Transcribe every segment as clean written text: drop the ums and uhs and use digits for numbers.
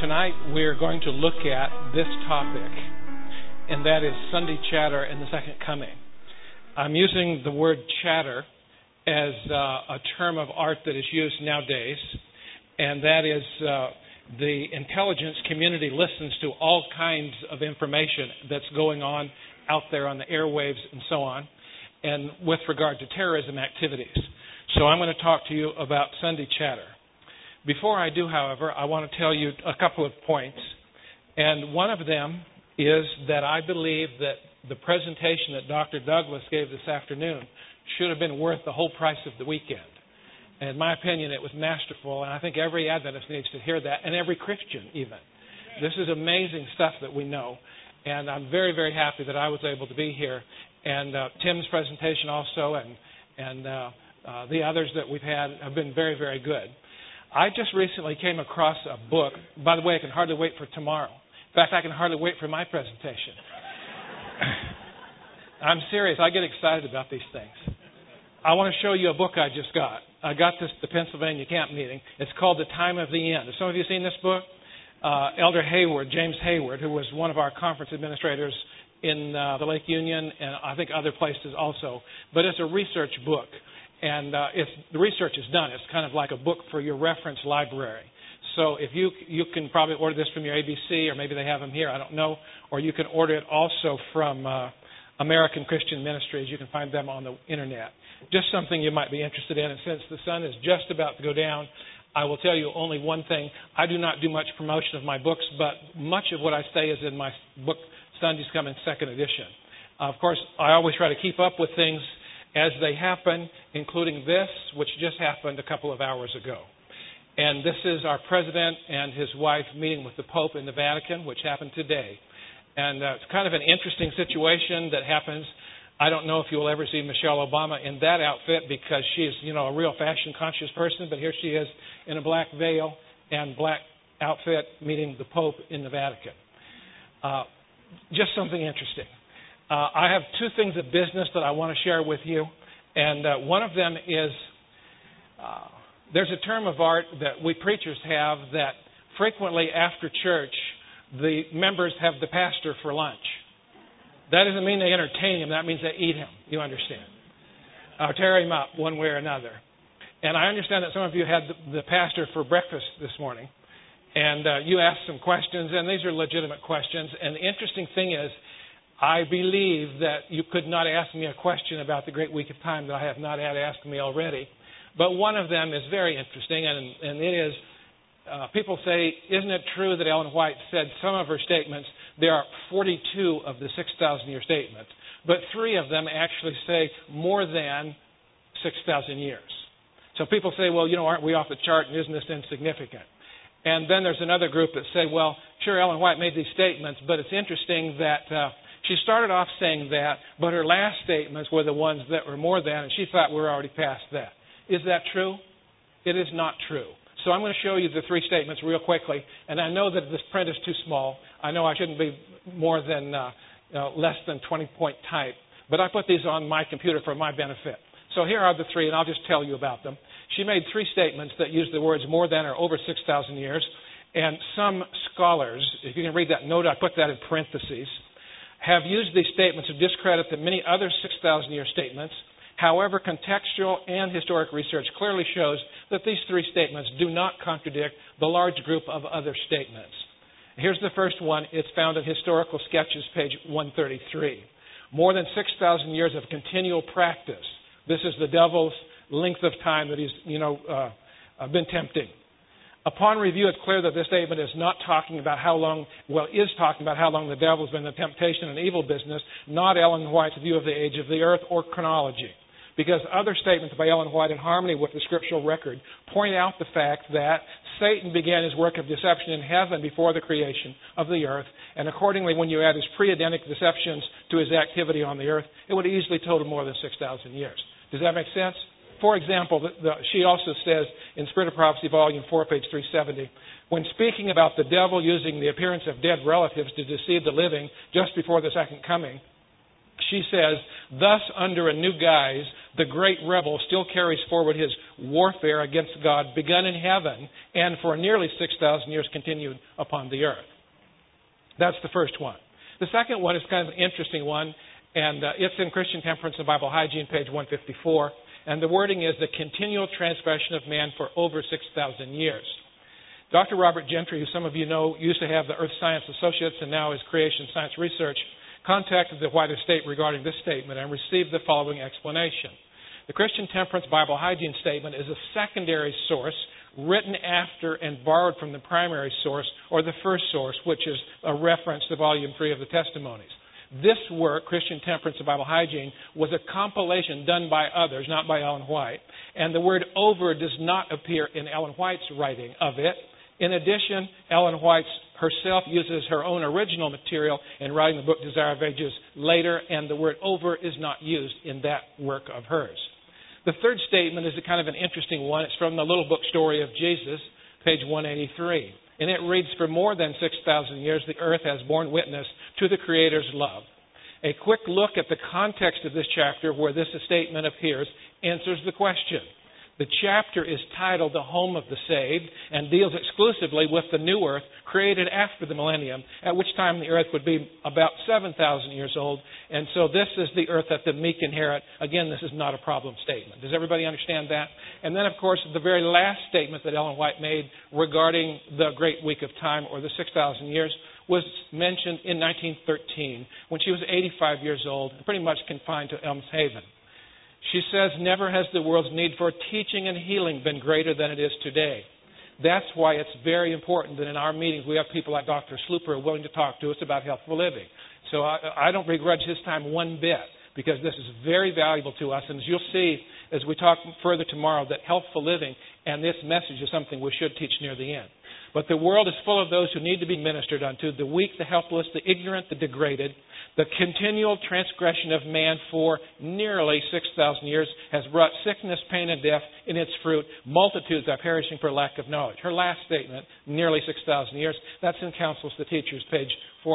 Tonight we're going to look at this topic, and that is Sunday chatter and the second coming. I'm using the word chatter as a term of art that is used nowadays, and that is the intelligence community listens to all kinds of information that's going on out there on the airwaves and so on, and with regard to terrorism activities. So I'm going to talk to you about Sunday chatter. Before I do, however, I want to tell you a couple of points. And one of them is that I believe that the presentation that Dr. Douglas gave this afternoon should have been worth the whole price of the weekend. And in my opinion, it was masterful, and I think every Adventist needs to hear that, and every Christian even. This is amazing stuff that we know, and I'm very, very happy that I was able to be here. And Tim's presentation also, and the others that we've had have been very, very good. I just recently came across a book. By the way, I can hardly wait for tomorrow. In fact, I can hardly wait for my presentation. I'm serious. I get excited about these things. I want to show you a book I just got. I got this at the Pennsylvania camp meeting. It's called The Time of the End. Have some of you seen this book? Elder Hayward, James Hayward, who was one of our conference administrators in the Lake Union and I think other places also. But it's a research book. And the research is done. It's kind of like a book for your reference library. So if you can probably order this from your ABC, or maybe they have them here, I don't know. Or you can order it also from American Christian Ministries. You can find them on the Internet. Just something you might be interested in. And since the sun is just about to go down, I will tell you only one thing. I do not do much promotion of my books, but much of what I say is in my book, Sunday's Coming, second edition. Of course, I always try to keep up with things as they happen, including this, which just happened a couple of hours ago. And this is our president and his wife meeting with the Pope in the Vatican, which happened today. And it's kind of an interesting situation that happens. I don't know if you'll ever see Michelle Obama in that outfit because she's, a real fashion-conscious person, but here she is in a black veil and black outfit meeting the Pope in the Vatican. Just something interesting. I have two things of business that I want to share with you, and one of them is there's a term of art that we preachers have that frequently after church the members have the pastor for lunch. That doesn't mean they entertain him. That means they eat him. You understand? Or tear him up one way or another. And I understand that some of you had the pastor for breakfast this morning, and you asked some questions, and these are legitimate questions. And the interesting thing is, I believe that you could not ask me a question about the great week of time that I have not had asked me already. But one of them is very interesting, and it is, people say, isn't it true that Ellen White said some of her statements, there are 42 of the 6,000-year statements, but 3 of them actually say more than 6,000 years. So people say, well, aren't we off the chart and isn't this insignificant? And then there's another group that say, well, sure, Ellen White made these statements, but it's interesting that she started off saying that, but her last statements were the ones that were more than, and she thought we were already past that. Is that true? It is not true. So I'm going to show you the 3 statements real quickly, and I know that this print is too small. I know I shouldn't be more than less than 20-point type, but I put these on my computer for my benefit. So here are the 3, and I'll just tell you about them. She made 3 statements that use the words more than or over 6,000 years, and some scholars, if you can read that note, I put that in parentheses, have used these statements to discredit the many other 6,000-year statements. However, contextual and historic research clearly shows that these 3 statements do not contradict the large group of other statements. Here's the first one. It's found in Historical Sketches, page 133. More than 6,000 years of continual practice. This is the devil's length of time that he's, been tempting. Upon review, it's clear that this statement is not talking about how long, is talking about how long the devil's been in the temptation and evil business, not Ellen White's view of the age of the earth or chronology. Because other statements by Ellen White in harmony with the scriptural record point out the fact that Satan began his work of deception in heaven before the creation of the earth, and accordingly, when you add his pre-Edenic deceptions to his activity on the earth, it would easily total more than 6,000 years. Does that make sense? For example, she also says in Spirit of Prophecy, Volume 4, page 370, when speaking about the devil using the appearance of dead relatives to deceive the living just before the second coming, she says, thus under a new guise, the great rebel still carries forward his warfare against God, begun in heaven, and for nearly 6,000 years continued upon the earth. That's the first one. The second one is kind of an interesting one, and it's in Christian Temperance and Bible Hygiene, page 154. And the wording is the continual transgression of man for over 6,000 years. Dr. Robert Gentry, who some of you know, used to have the Earth Science Associates and now is Creation Science Research, contacted the White Estate regarding this statement and received the following explanation. The Christian Temperance Bible Hygiene statement is a secondary source written after and borrowed from the primary source or the first source, which is a reference to Volume 3 of the Testimonies. This work, Christian Temperance and Bible Hygiene, was a compilation done by others, not by Ellen White. And the word over does not appear in Ellen White's writing of it. In addition, Ellen White herself uses her own original material in writing the book Desire of Ages later, and the word over is not used in that work of hers. The third statement is a kind of an interesting one. It's from the Little Book Story of Jesus, page 183. And it reads, for more than 6,000 years, the earth has borne witness to the Creator's love. A quick look at the context of this chapter where this statement appears answers the question. The chapter is titled The Home of the Saved and deals exclusively with the new earth created after the millennium, at which time the earth would be about 7,000 years old. And so this is the earth that the meek inherit. Again, this is not a problem statement. Does everybody understand that? And then, of course, the very last statement that Ellen White made regarding the great week of time, or the 6,000 years, was mentioned in 1913 when she was 85 years old and pretty much confined to Elms Haven. She says, never has the world's need for teaching and healing been greater than it is today. That's why it's very important that in our meetings we have people like Dr. Slooper who are willing to talk to us about healthful living. So I don't begrudge his time one bit, because this is very valuable to us. And as you'll see as we talk further tomorrow, that healthful living and this message is something we should teach near the end. But the world is full of those who need to be ministered unto, the weak, the helpless, the ignorant, the degraded. The continual transgression of man for nearly 6,000 years has brought sickness, pain, and death in its fruit. Multitudes are perishing for lack of knowledge. Her last statement, nearly 6,000 years, that's in Counsels to Teachers, page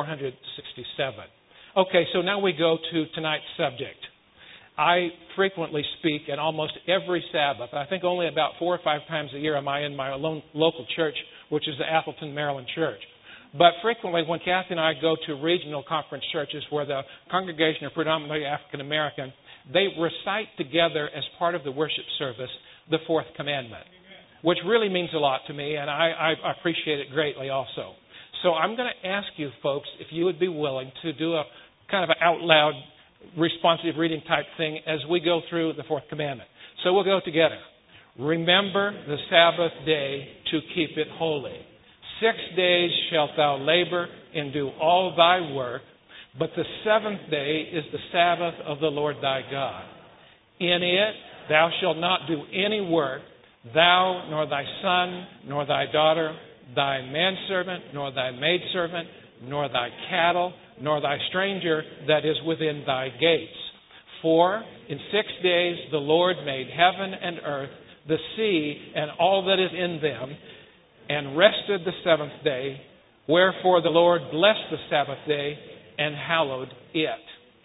467. Okay, so now we go to tonight's subject. I frequently speak at almost every Sabbath. I think only about 4 or 5 times a year am I in my local church, which is the Appleton, Maryland church. But frequently when Kathy and I go to regional conference churches where the congregation are predominantly African American, they recite together as part of the worship service the fourth commandment, which really means a lot to me, and I appreciate it greatly also. So I'm going to ask you folks if you would be willing to do a kind of an out loud responsive reading type thing as we go through the fourth commandment. So we'll go together. Remember the Sabbath day to keep it holy. 6 days shalt thou labor and do all thy work, but the seventh day is the Sabbath of the Lord thy God. In it thou shalt not do any work, thou, nor thy son, nor thy daughter, thy manservant, nor thy maidservant, nor thy cattle, nor thy stranger that is within thy gates. For in 6 days the Lord made heaven and earth, the sea, and all that is in them, and rested the seventh day. Wherefore the Lord blessed the Sabbath day and hallowed it.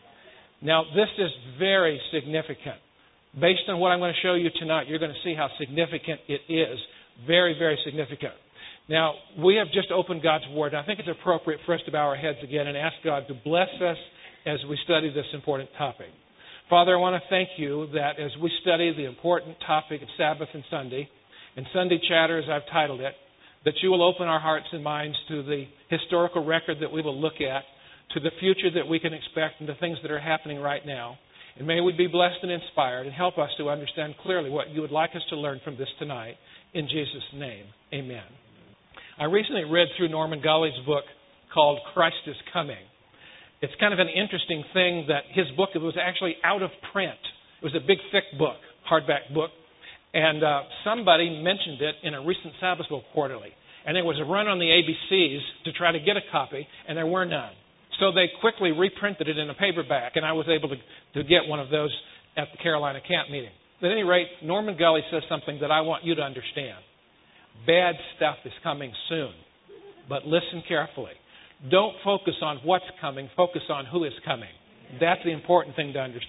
Now this is very significant. Based on what I'm going to show you tonight, you're going to see how significant it is. Very, very significant. Now, we have just opened God's Word, and I think it's appropriate for us to bow our heads again and ask God to bless us as we study this important topic. Father, I want to thank you that as we study the important topic of Sabbath and Sunday, and Sunday Chatter, as I've titled it, that you will open our hearts and minds to the historical record that we will look at, to the future that we can expect, and the things that are happening right now. And may we be blessed and inspired, and help us to understand clearly what you would like us to learn from this tonight. In Jesus' name, amen. I recently read through Norman Golly's book called Christ is Coming. It's kind of an interesting thing that his book was actually out of print. It was a big, thick book, hardback book. And somebody mentioned it in a recent Sabbath School quarterly. And there was a run on the ABCs to try to get a copy, and there were none. So they quickly reprinted it in a paperback, and I was able to get one of those at the Carolina camp meeting. But at any rate, Norman Golly says something that I want you to understand. Bad stuff is coming soon, but listen carefully. Don't focus on what's coming, focus on who is coming. That's the important thing to understand.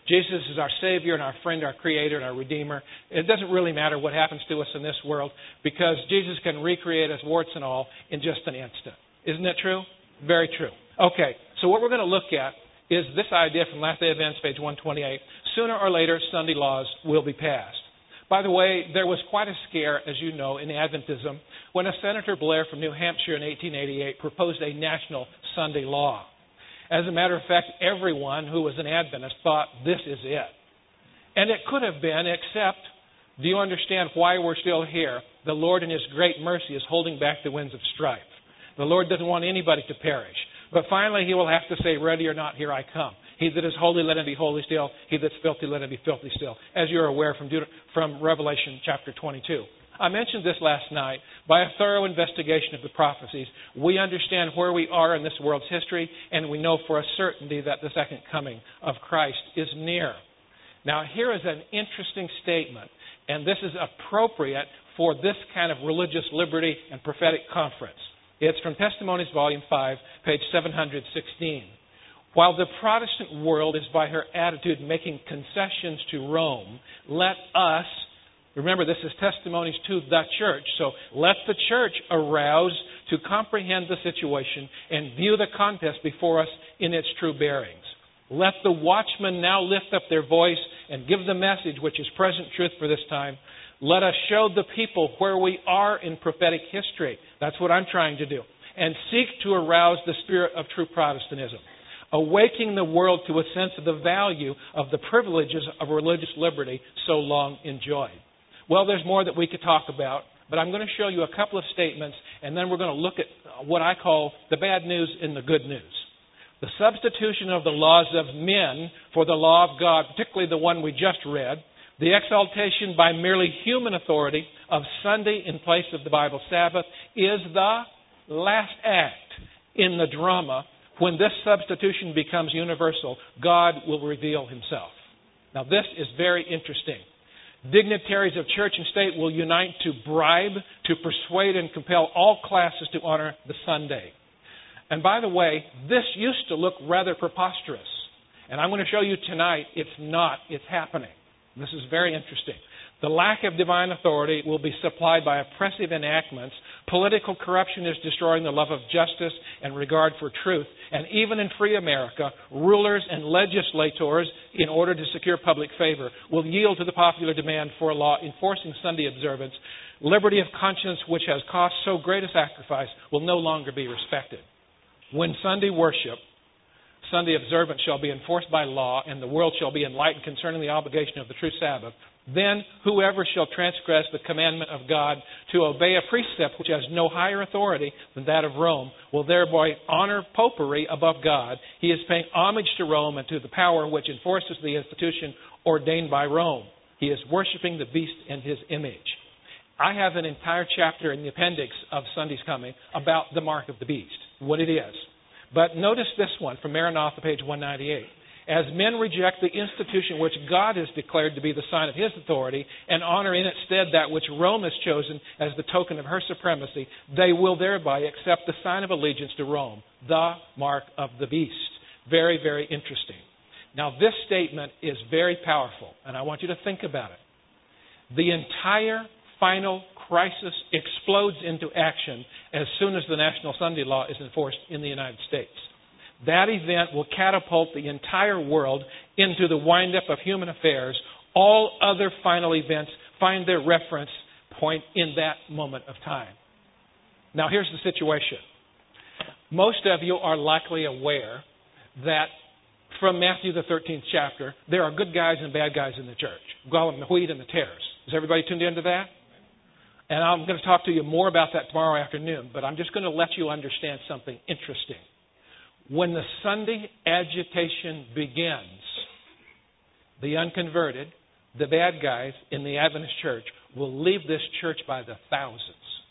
Jesus is our Savior and our friend, our Creator and our Redeemer. It doesn't really matter what happens to us in this world because Jesus can recreate us, warts and all, in just an instant. Isn't that true? Very true. Okay, so what we're going to look at is this idea from Last Day Events, page 128. Sooner or later, Sunday laws will be passed. By the way, there was quite a scare, as you know, in Adventism when a Senator Blair from New Hampshire in 1888 proposed a national Sunday law. As a matter of fact, everyone who was an Adventist thought this is it. And it could have been, except, do you understand why we're still here? The Lord in His great mercy is holding back the winds of strife. The Lord doesn't want anybody to perish. But finally He will have to say, ready or not, here I come. He that is holy, let him be holy still. He that's filthy, let him be filthy still. As you're aware from Revelation chapter 22. I mentioned this last night. By a thorough investigation of the prophecies, we understand where we are in this world's history, and we know for a certainty that the second coming of Christ is near. Now, here is an interesting statement, and this is appropriate for this kind of religious liberty and prophetic conference. It's from Testimonies, Volume 5, page 716. While the Protestant world is by her attitude making concessions to Rome, let us, remember this is testimonies to the church, so let the church arouse to comprehend the situation and view the contest before us in its true bearings. Let the watchmen now lift up their voice and give the message which is present truth for this time. Let us show the people where we are in prophetic history. That's what I'm trying to do. And seek to arouse the spirit of true Protestantism, awakening the world to a sense of the value of the privileges of religious liberty so long enjoyed. Well, there's more that we could talk about, but I'm going to show you a couple of statements, and then we're going to look at what I call the bad news and the good news. The substitution of the laws of men for the law of God, particularly the one we just read, the exaltation by merely human authority of Sunday in place of the Bible Sabbath, is the last act in the drama. When this substitution becomes universal, God will reveal Himself. Now, this is very interesting. Dignitaries of church and state will unite to bribe, to persuade, and compel all classes to honor the Sunday. And by the way, this used to look rather preposterous. And I'm going to show you tonight it's not. It's happening. This is very interesting. The lack of divine authority will be supplied by oppressive enactments. Political corruption is destroying the love of justice and regard for truth. And even in free America, rulers and legislators, in order to secure public favor, will yield to the popular demand for a law enforcing Sunday observance. Liberty of conscience, which has cost so great a sacrifice, will no longer be respected. When Sunday worship, Sunday observance shall be enforced by law, and the world shall be enlightened concerning the obligation of the true Sabbath, then whoever shall transgress the commandment of God to obey a precept which has no higher authority than that of Rome will thereby honor popery above God. He is paying homage to Rome and to the power which enforces the institution ordained by Rome. He is worshiping the beast and his image. I have an entire chapter in the appendix of Sunday's Coming about the mark of the beast, what it is. But notice this one from Maranatha, page 198. As men reject the institution which God has declared to be the sign of His authority and honor in its stead that which Rome has chosen as the token of her supremacy, they will thereby accept the sign of allegiance to Rome, the mark of the beast. Very, very interesting. Now, this statement is very powerful, and I want you to think about it. The entire final crisis explodes into action as soon as the National Sunday Law is enforced in the United States. That event will catapult the entire world into the wind-up of human affairs. All other final events find their reference point in that moment of time. Now, here's the situation. Most of you are likely aware that from Matthew the 13th chapter, there are good guys and bad guys in the church. We call them the wheat and the tares. Is everybody tuned into that? And I'm going to talk to you more about that tomorrow afternoon, but I'm just going to let you understand something interesting. When the Sunday agitation begins, the unconverted, the bad guys in the Adventist church will leave this church by the thousands.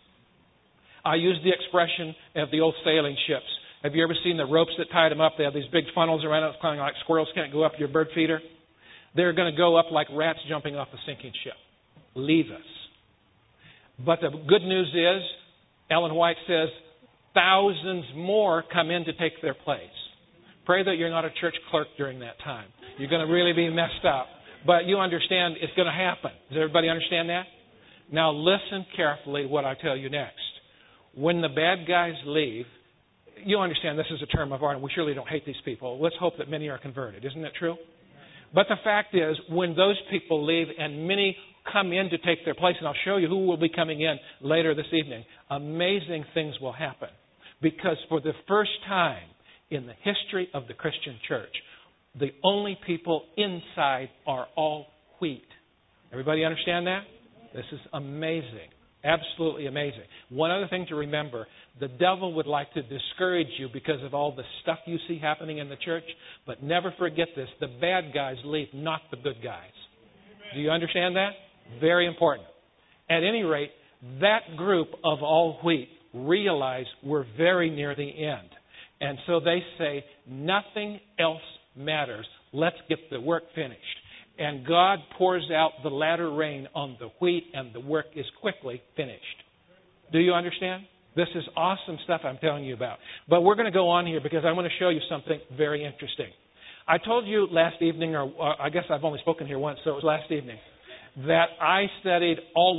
I use the expression of the old sailing ships. Have you ever seen the ropes that tied them up? They have these big funnels around it, kind of like squirrels can't go up your bird feeder. They're going to go up like rats jumping off a sinking ship. Leave us. But the good news is, Ellen White says, thousands more come in to take their place. Pray that you're not a church clerk during that time. You're going to really be messed up. But you understand it's going to happen. Does everybody understand that? Now listen carefully to what I tell you next. When the bad guys leave, you understand this is a term of art, and we surely don't hate these people. Let's hope that many are converted. Isn't that true? But the fact is, when those people leave and many come in to take their place, and I'll show you who will be coming in later this evening, amazing things will happen. Because for the first time in the history of the Christian church, the only people inside are all wheat. Everybody understand that? This is amazing. Absolutely amazing. One other thing to remember, the devil would like to discourage you because of all the stuff you see happening in the church, but never forget this, the bad guys leave, not the good guys. Do you understand that? Very important. At any rate, that group of all wheat realize we're very near the end. And so they say, nothing else matters. Let's get the work finished. And God pours out the latter rain on the wheat, and the work is quickly finished. Do you understand? This is awesome stuff I'm telling you about. But we're going to go on here because I want to show you something very interesting. I told you last evening, or I guess I've only spoken here once, so it was last evening, that I studied all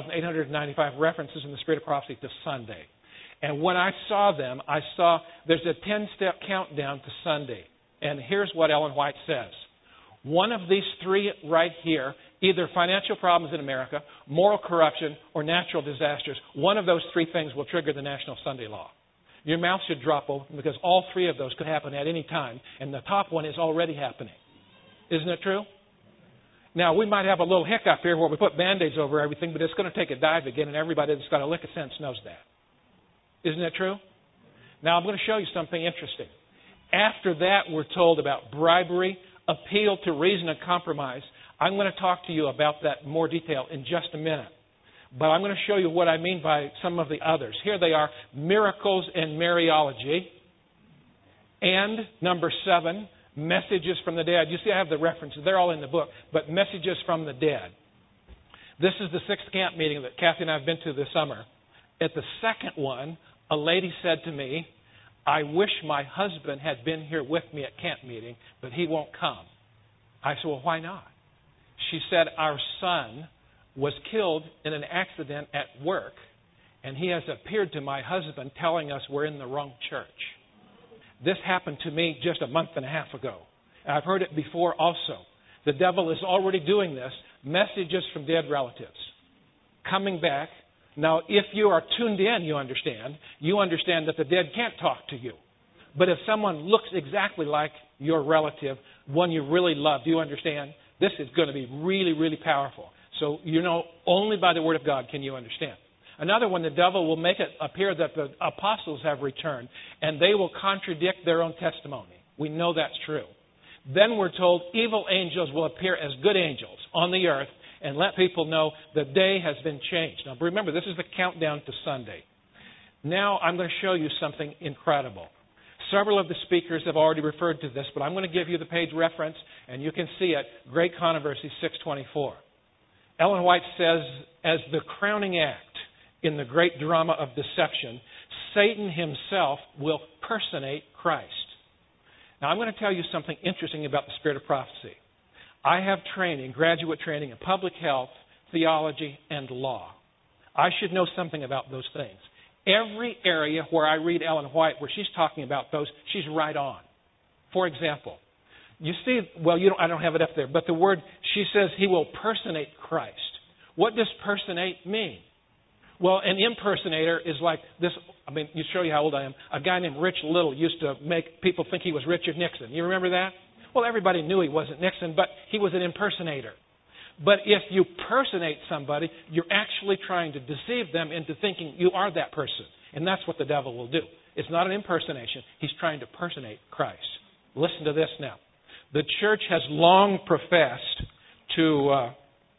1,895 references in the Spirit of Prophecy to Sunday. And when I saw them, I saw there's a 10-step countdown to Sunday. And here's what Ellen White says. One of these three right here, either financial problems in America, moral corruption, or natural disasters, one of those three things will trigger the National Sunday Law. Your mouth should drop open because all three of those could happen at any time, and the top one is already happening. Isn't it true? Now, we might have a little hiccup here where we put Band-Aids over everything, but it's going to take a dive again, and everybody that's got a lick of sense knows that. Isn't it true? Now, I'm going to show you something interesting. After that, we're told about bribery, appeal to reason and compromise. I'm going to talk to you about that in more detail in just a minute. But I'm going to show you what I mean by some of the others. Here they are, miracles and Mariology. And number 7, messages from the dead. You see, I have the references. They're all in the book. But messages from the dead. This is the 6th camp meeting that Kathy and I have been to this summer. At the second one, a lady said to me, I wish my husband had been here with me at camp meeting, but he won't come. I said, well, why not? She said, our son was killed in an accident at work, and he has appeared to my husband telling us we're in the wrong church. This happened to me just a month and a half ago. And I've heard it before also. The devil is already doing this. Messages from dead relatives coming back. Now, if you are tuned in, you understand that the dead can't talk to you. But if someone looks exactly like your relative, one you really love, do you understand? This is going to be really, really powerful. So, only by the Word of God can you understand. Another one, the devil will make it appear that the apostles have returned, and they will contradict their own testimony. We know that's true. Then we're told evil angels will appear as good angels on the earth, and let people know the day has been changed. Now remember, this is the countdown to Sunday. Now I'm going to show you something incredible. Several of the speakers have already referred to this, but I'm going to give you the page reference, and you can see it, Great Controversy 624. Ellen White says, as the crowning act in the great drama of deception, Satan himself will personate Christ. Now I'm going to tell you something interesting about the Spirit of Prophecy. I have training, graduate training in public health, theology, and law. I should know something about those things. Every area where I read Ellen White, where she's talking about those, she's right on. For example, you see, I don't have it up there, but the word, she says he will personate Christ. What does personate mean? Well, an impersonator is like this. You show you how old I am. A guy named Rich Little used to make people think he was Richard Nixon. You remember that? Well, everybody knew he wasn't Nixon, but he was an impersonator. But if you personate somebody, you're actually trying to deceive them into thinking you are that person. And that's what the devil will do. It's not an impersonation. He's trying to personate Christ. Listen to this now. The church has long professed to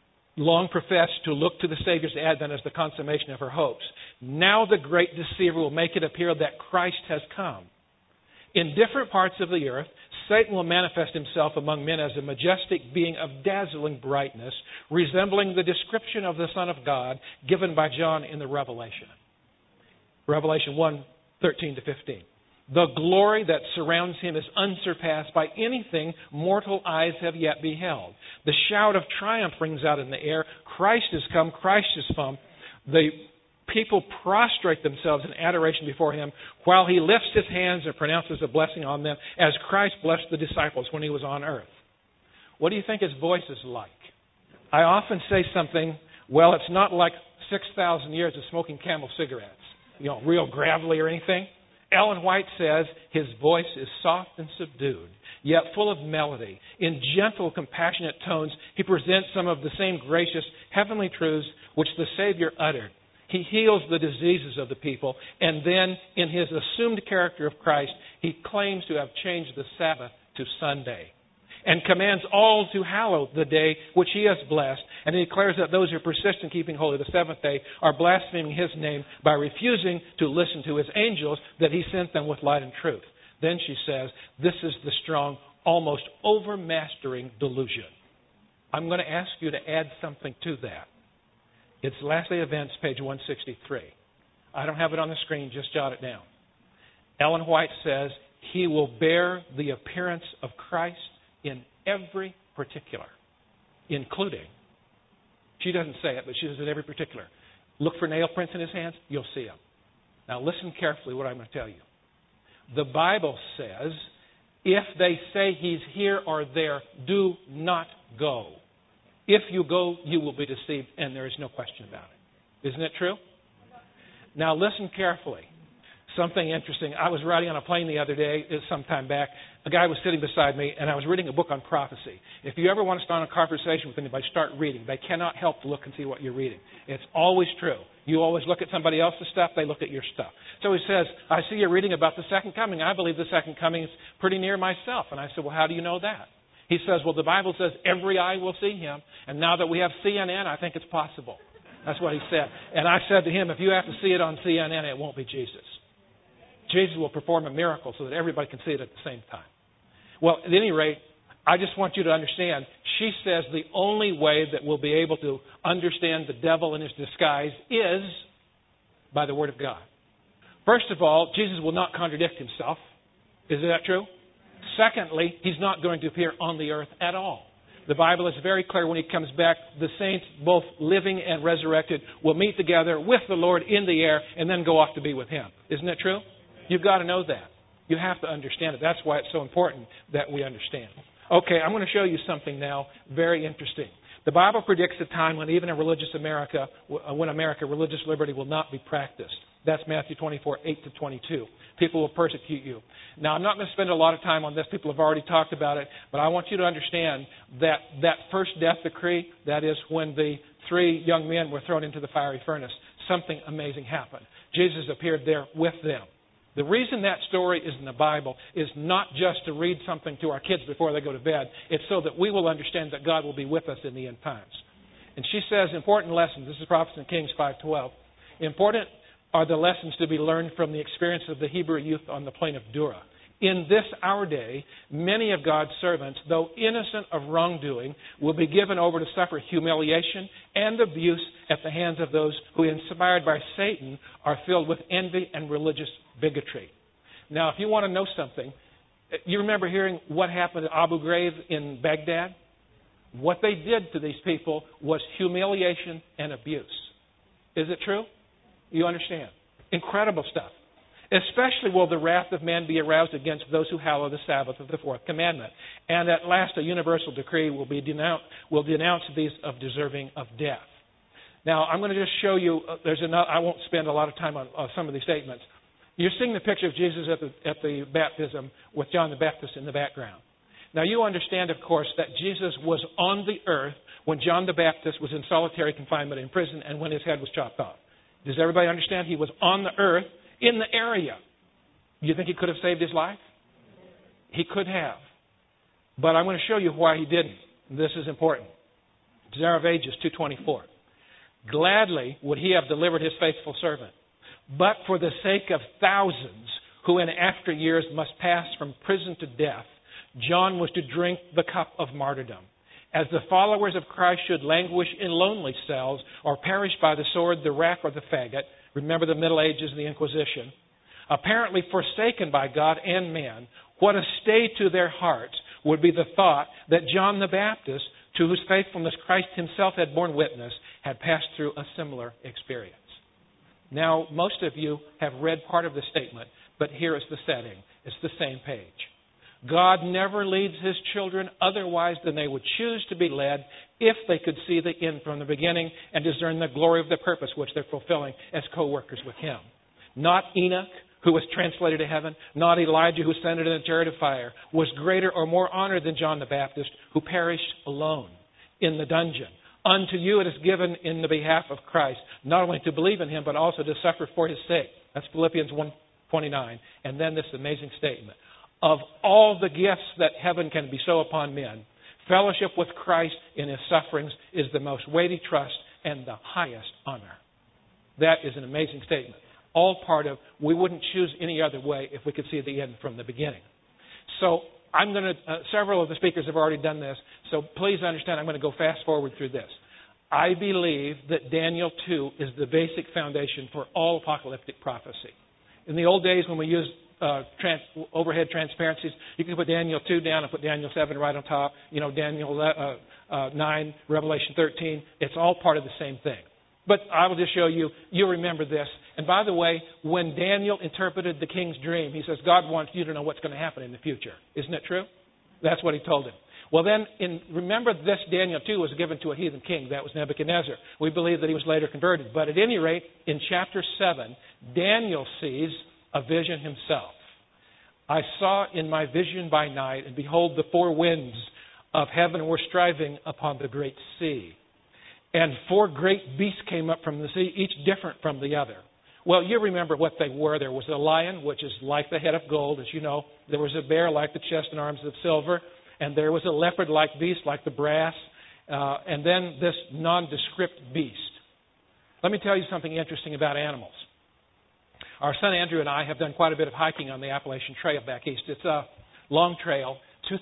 look to the Savior's advent as the consummation of her hopes. Now the great deceiver will make it appear that Christ has come. In different parts of the earth, Satan will manifest himself among men as a majestic being of dazzling brightness, resembling the description of the Son of God given by John in the Revelation. Revelation 1:13-15. The glory that surrounds him is unsurpassed by anything mortal eyes have yet beheld. The shout of triumph rings out in the air. Christ is come, Christ is come. The people prostrate themselves in adoration before him while he lifts his hands and pronounces a blessing on them as Christ blessed the disciples when he was on earth. What do you think his voice is like? I often say something, well, it's not like 6,000 years of smoking Camel cigarettes, real gravelly or anything. Ellen White says his voice is soft and subdued, yet full of melody. In gentle, compassionate tones, he presents some of the same gracious, heavenly truths which the Savior uttered. He heals the diseases of the people, and then, in his assumed character of Christ, he claims to have changed the Sabbath to Sunday, and commands all to hallow the day which he has blessed. And he declares that those who persist in keeping holy the seventh day are blaspheming his name by refusing to listen to his angels that he sent them with light and truth. Then she says, this is the strong, almost overmastering delusion. I'm going to ask you to add something to that. It's Last Day Events, page 163. I don't have it on the screen, just jot it down. Ellen White says, he will bear the appearance of Christ in every particular, including, she doesn't say it, but she says in every particular. Look for nail prints in his hands, you'll see them. Now listen carefully what I'm going to tell you. The Bible says, if they say he's here or there, do not go. If you go, you will be deceived, and there is no question about it. Isn't it true? Now listen carefully. Something interesting. I was riding on a plane the other day, some time back. A guy was sitting beside me, and I was reading a book on prophecy. If you ever want to start a conversation with anybody, start reading. They cannot help to look and see what you're reading. It's always true. You always look at somebody else's stuff, they look at your stuff. So he says, I see you're reading about the second coming. I believe the second coming is pretty near myself. And I said, well, how do you know that? He says, well, the Bible says every eye will see him. And now that we have CNN, I think it's possible. That's what he said. And I said to him, if you have to see it on CNN, it won't be Jesus. Jesus will perform a miracle so that everybody can see it at the same time. Well, at any rate, I just want you to understand, she says the only way that we'll be able to understand the devil in his disguise is by the Word of God. First of all, Jesus will not contradict himself. Is that true? Secondly, he's not going to appear on the earth at all. The Bible is very clear when he comes back, the saints, both living and resurrected, will meet together with the Lord in the air and then go off to be with him. Isn't that true? You've got to know that. You have to understand it. That's why it's so important that we understand. Okay, I'm going to show you something now very interesting. The Bible predicts a time when even in religious America, religious liberty will not be practiced. That's Matthew 24, 8 to 22. People will persecute you. Now, I'm not going to spend a lot of time on this. People have already talked about it. But I want you to understand that first death decree, that is when the 3 young men were thrown into the fiery furnace, something amazing happened. Jesus appeared there with them. The reason that story is in the Bible is not just to read something to our kids before they go to bed. It's so that we will understand that God will be with us in the end times. And she says important lessons. This is Prophets and Kings 5:12. Important are the lessons to be learned from the experience of the Hebrew youth on the plain of Dura. In this our day, many of God's servants, though innocent of wrongdoing, will be given over to suffer humiliation and abuse at the hands of those who, inspired by Satan, are filled with envy and religious bigotry. Now, if you want to know something, you remember hearing what happened at Abu Ghraib in Baghdad? What they did to these people was humiliation and abuse. Is it true? You understand? Incredible stuff. Especially will the wrath of man be aroused against those who hallow the Sabbath of the fourth commandment. And at last a universal decree will denounce these of deserving of death. Now, I'm going to just show you, I won't spend a lot of time on some of these statements. You're seeing the picture of Jesus at the baptism with John the Baptist in the background. Now, you understand, of course, that Jesus was on the earth when John the Baptist was in solitary confinement in prison and when his head was chopped off. Does everybody understand? He was on the earth in the area. Do you think he could have saved his life? He could have. But I'm going to show you why he didn't. This is important. Desire of Ages 2:24. Gladly would he have delivered his faithful servant, but for the sake of thousands who in after years must pass from prison to death, John was to drink the cup of martyrdom. As the followers of Christ should languish in lonely cells or perish by the sword, the rack, or the faggot. Remember the Middle Ages and the Inquisition. apparently forsaken by God and man, what a stay to their hearts would be the thought that John the Baptist, to whose faithfulness Christ himself had borne witness, had passed through a similar experience. Now, most of you have read part of the statement, but here is the setting. It's the same page. God never leads His children otherwise than they would choose to be led if they could see the end from the beginning and discern the glory of the purpose which they're fulfilling as co-workers with Him. Not Enoch, who was translated to heaven, not Elijah, who ascended in a chariot of fire, was greater or more honored than John the Baptist, who perished alone in the dungeon. Unto you it is given in the behalf of Christ, not only to believe in Him, but also to suffer for His sake. That's Philippians 1:29. And then this amazing statement. Of all the gifts that heaven can bestow upon men, fellowship with Christ in His sufferings is the most weighty trust and the highest honor. That is an amazing statement. All part of, we wouldn't choose any other way if we could see the end from the beginning. So I'm going to, several of the speakers have already done this, so please understand I'm going to go fast forward through this. I believe that Daniel 2 is the basic foundation for all apocalyptic prophecy. In the old days when we used overhead transparencies, you can put Daniel 2 down and put Daniel 7 right on top, Daniel 9, Revelation 13. It's all part of the same thing. But I will just show you, you'll remember this. And by the way, when Daniel interpreted the king's dream, he says, God wants you to know what's going to happen in the future. Isn't it true? That's what he told him. Well then, remember this Daniel 2 was given to a heathen king. That was Nebuchadnezzar. We believe that he was later converted. But at any rate, in chapter 7, Daniel sees a vision himself. I saw in my vision by night, and behold, the four winds of heaven were striving upon the great sea. And four great beasts came up from the sea, each different from the other. Well, you remember what they were. There was a lion, which is like the head of gold, as you know. There was a bear like the chest and arms of silver. And there was a leopard-like beast like the brass. And then this nondescript beast. Let me tell you something interesting about animals. Our son Andrew and I have done quite a bit of hiking on the Appalachian Trail back east. It's a long trail,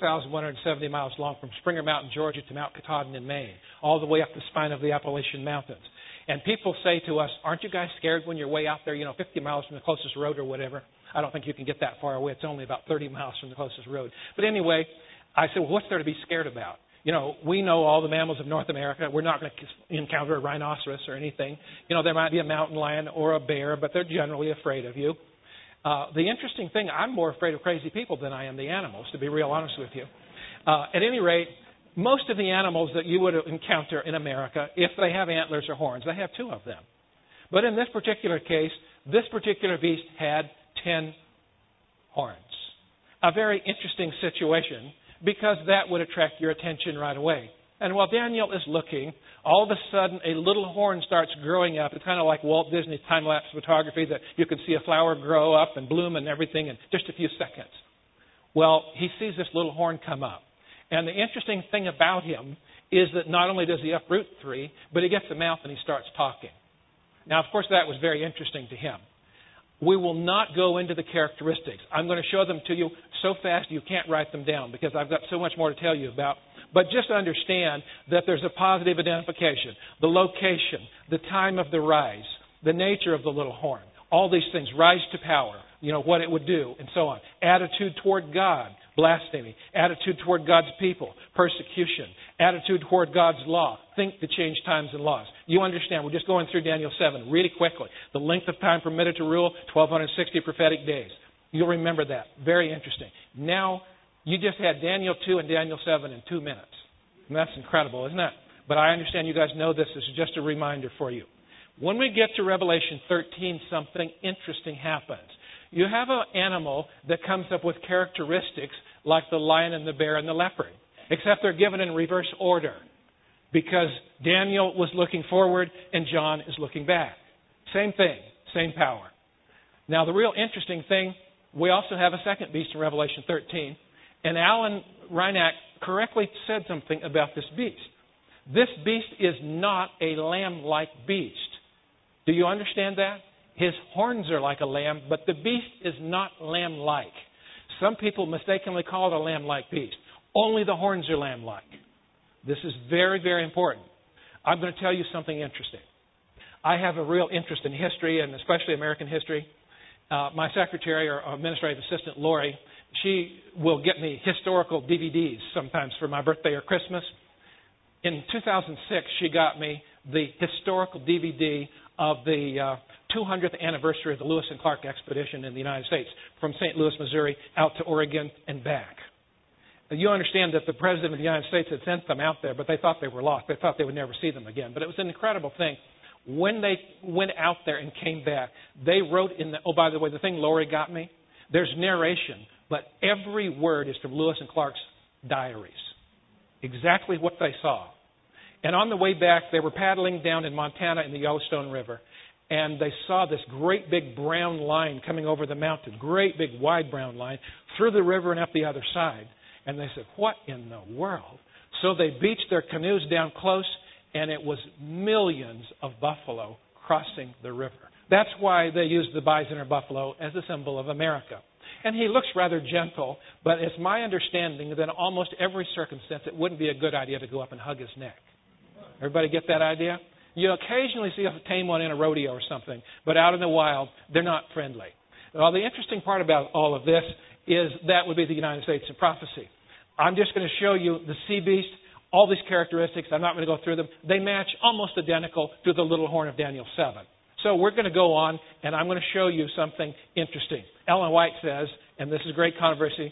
2,170 miles long, from Springer Mountain, Georgia, to Mount Katahdin in Maine, all the way up the spine of the Appalachian Mountains. And people say to us, aren't you guys scared when you're way out there, 50 miles from the closest road or whatever? I don't think you can get that far away. It's only about 30 miles from the closest road. But anyway, I said, well, what's there to be scared about? We know all the mammals of North America. We're not going to encounter a rhinoceros or anything. There might be a mountain lion or a bear, but they're generally afraid of you. The interesting thing, I'm more afraid of crazy people than I am the animals, to be real honest with you. At any rate, most of the animals that you would encounter in America, if they have antlers or horns, they have 2 of them. But in this particular case, this particular beast had 10 horns. A very interesting situation, because that would attract your attention right away. And while Daniel is looking, all of a sudden a little horn starts growing up. It's kind of like Walt Disney's time-lapse photography, that you can see a flower grow up and bloom and everything in just a few seconds. Well, he sees this little horn come up. And the interesting thing about him is that not only does he uproot 3, but he gets a mouth and he starts talking. Now, of course, that was very interesting to him. We will not go into the characteristics. I'm going to show them to you so fast you can't write them down because I've got so much more to tell you about. But just understand that there's a positive identification, the location, the time of the rise, the nature of the little horn, all these things, rise to power, what it would do, and so on. Attitude toward God, blasphemy. Attitude toward God's people, persecution. Attitude toward God's law, think to change times and laws. You understand, we're just going through Daniel 7 really quickly. The length of time permitted to rule, 1,260 prophetic days. You'll remember that. Very interesting. Now, you just had Daniel 2 and Daniel 7 in 2 minutes. And that's incredible, isn't it? But I understand you guys know this. This is just a reminder for you. When we get to Revelation 13, something interesting happens. You have an animal that comes up with characteristics like the lion and the bear and the leopard, except they're given in reverse order because Daniel was looking forward and John is looking back. Same thing, same power. Now, the real interesting thing, we also have a second beast in Revelation 13, and Alan Reinach correctly said something about this beast. This beast is not a lamb-like beast. Do you understand that? His horns are like a lamb, but the beast is not lamb-like. Some people mistakenly call it a lamb-like beast. Only the horns are lamb-like. This is very, very important. I'm going to tell you something interesting. I have a real interest in history, and especially American history. my secretary or administrative assistant, Lori, she will get me historical DVDs sometimes for my birthday or Christmas. In 2006, she got me the historical DVD of the 200th anniversary of the Lewis and Clark expedition in the United States from St. Louis, Missouri, out to Oregon and back. You understand that the President of the United States had sent them out there, but they thought they were lost. They thought they would never see them again. But it was an incredible thing. When they went out there and came back, they wrote in the, oh, by the way, the thing Lori got me, there's narration, but every word is from Lewis and Clark's diaries. Exactly what they saw. And on the way back, they were paddling down in Montana in the Yellowstone River, and they saw this great big brown line coming over the mountain, great big wide brown line, through the river and up the other side. And they said, what in the world? So they beached their canoes down close, and it was millions of buffalo crossing the river. That's why they used the bison or buffalo as a symbol of America. And he looks rather gentle, but it's my understanding that in almost every circumstance it wouldn't be a good idea to go up and hug his neck. Everybody get that idea? You occasionally see a tame one in a rodeo or something, but out in the wild, they're not friendly. Well, the interesting part about all of this is that would be the United States in prophecy. I'm just going to show you the sea beast, all these characteristics. I'm not going to go through them. They match almost identical to the little horn of Daniel 7. So we're going to go on, and I'm going to show you something interesting. Ellen White says, and this is great controversy,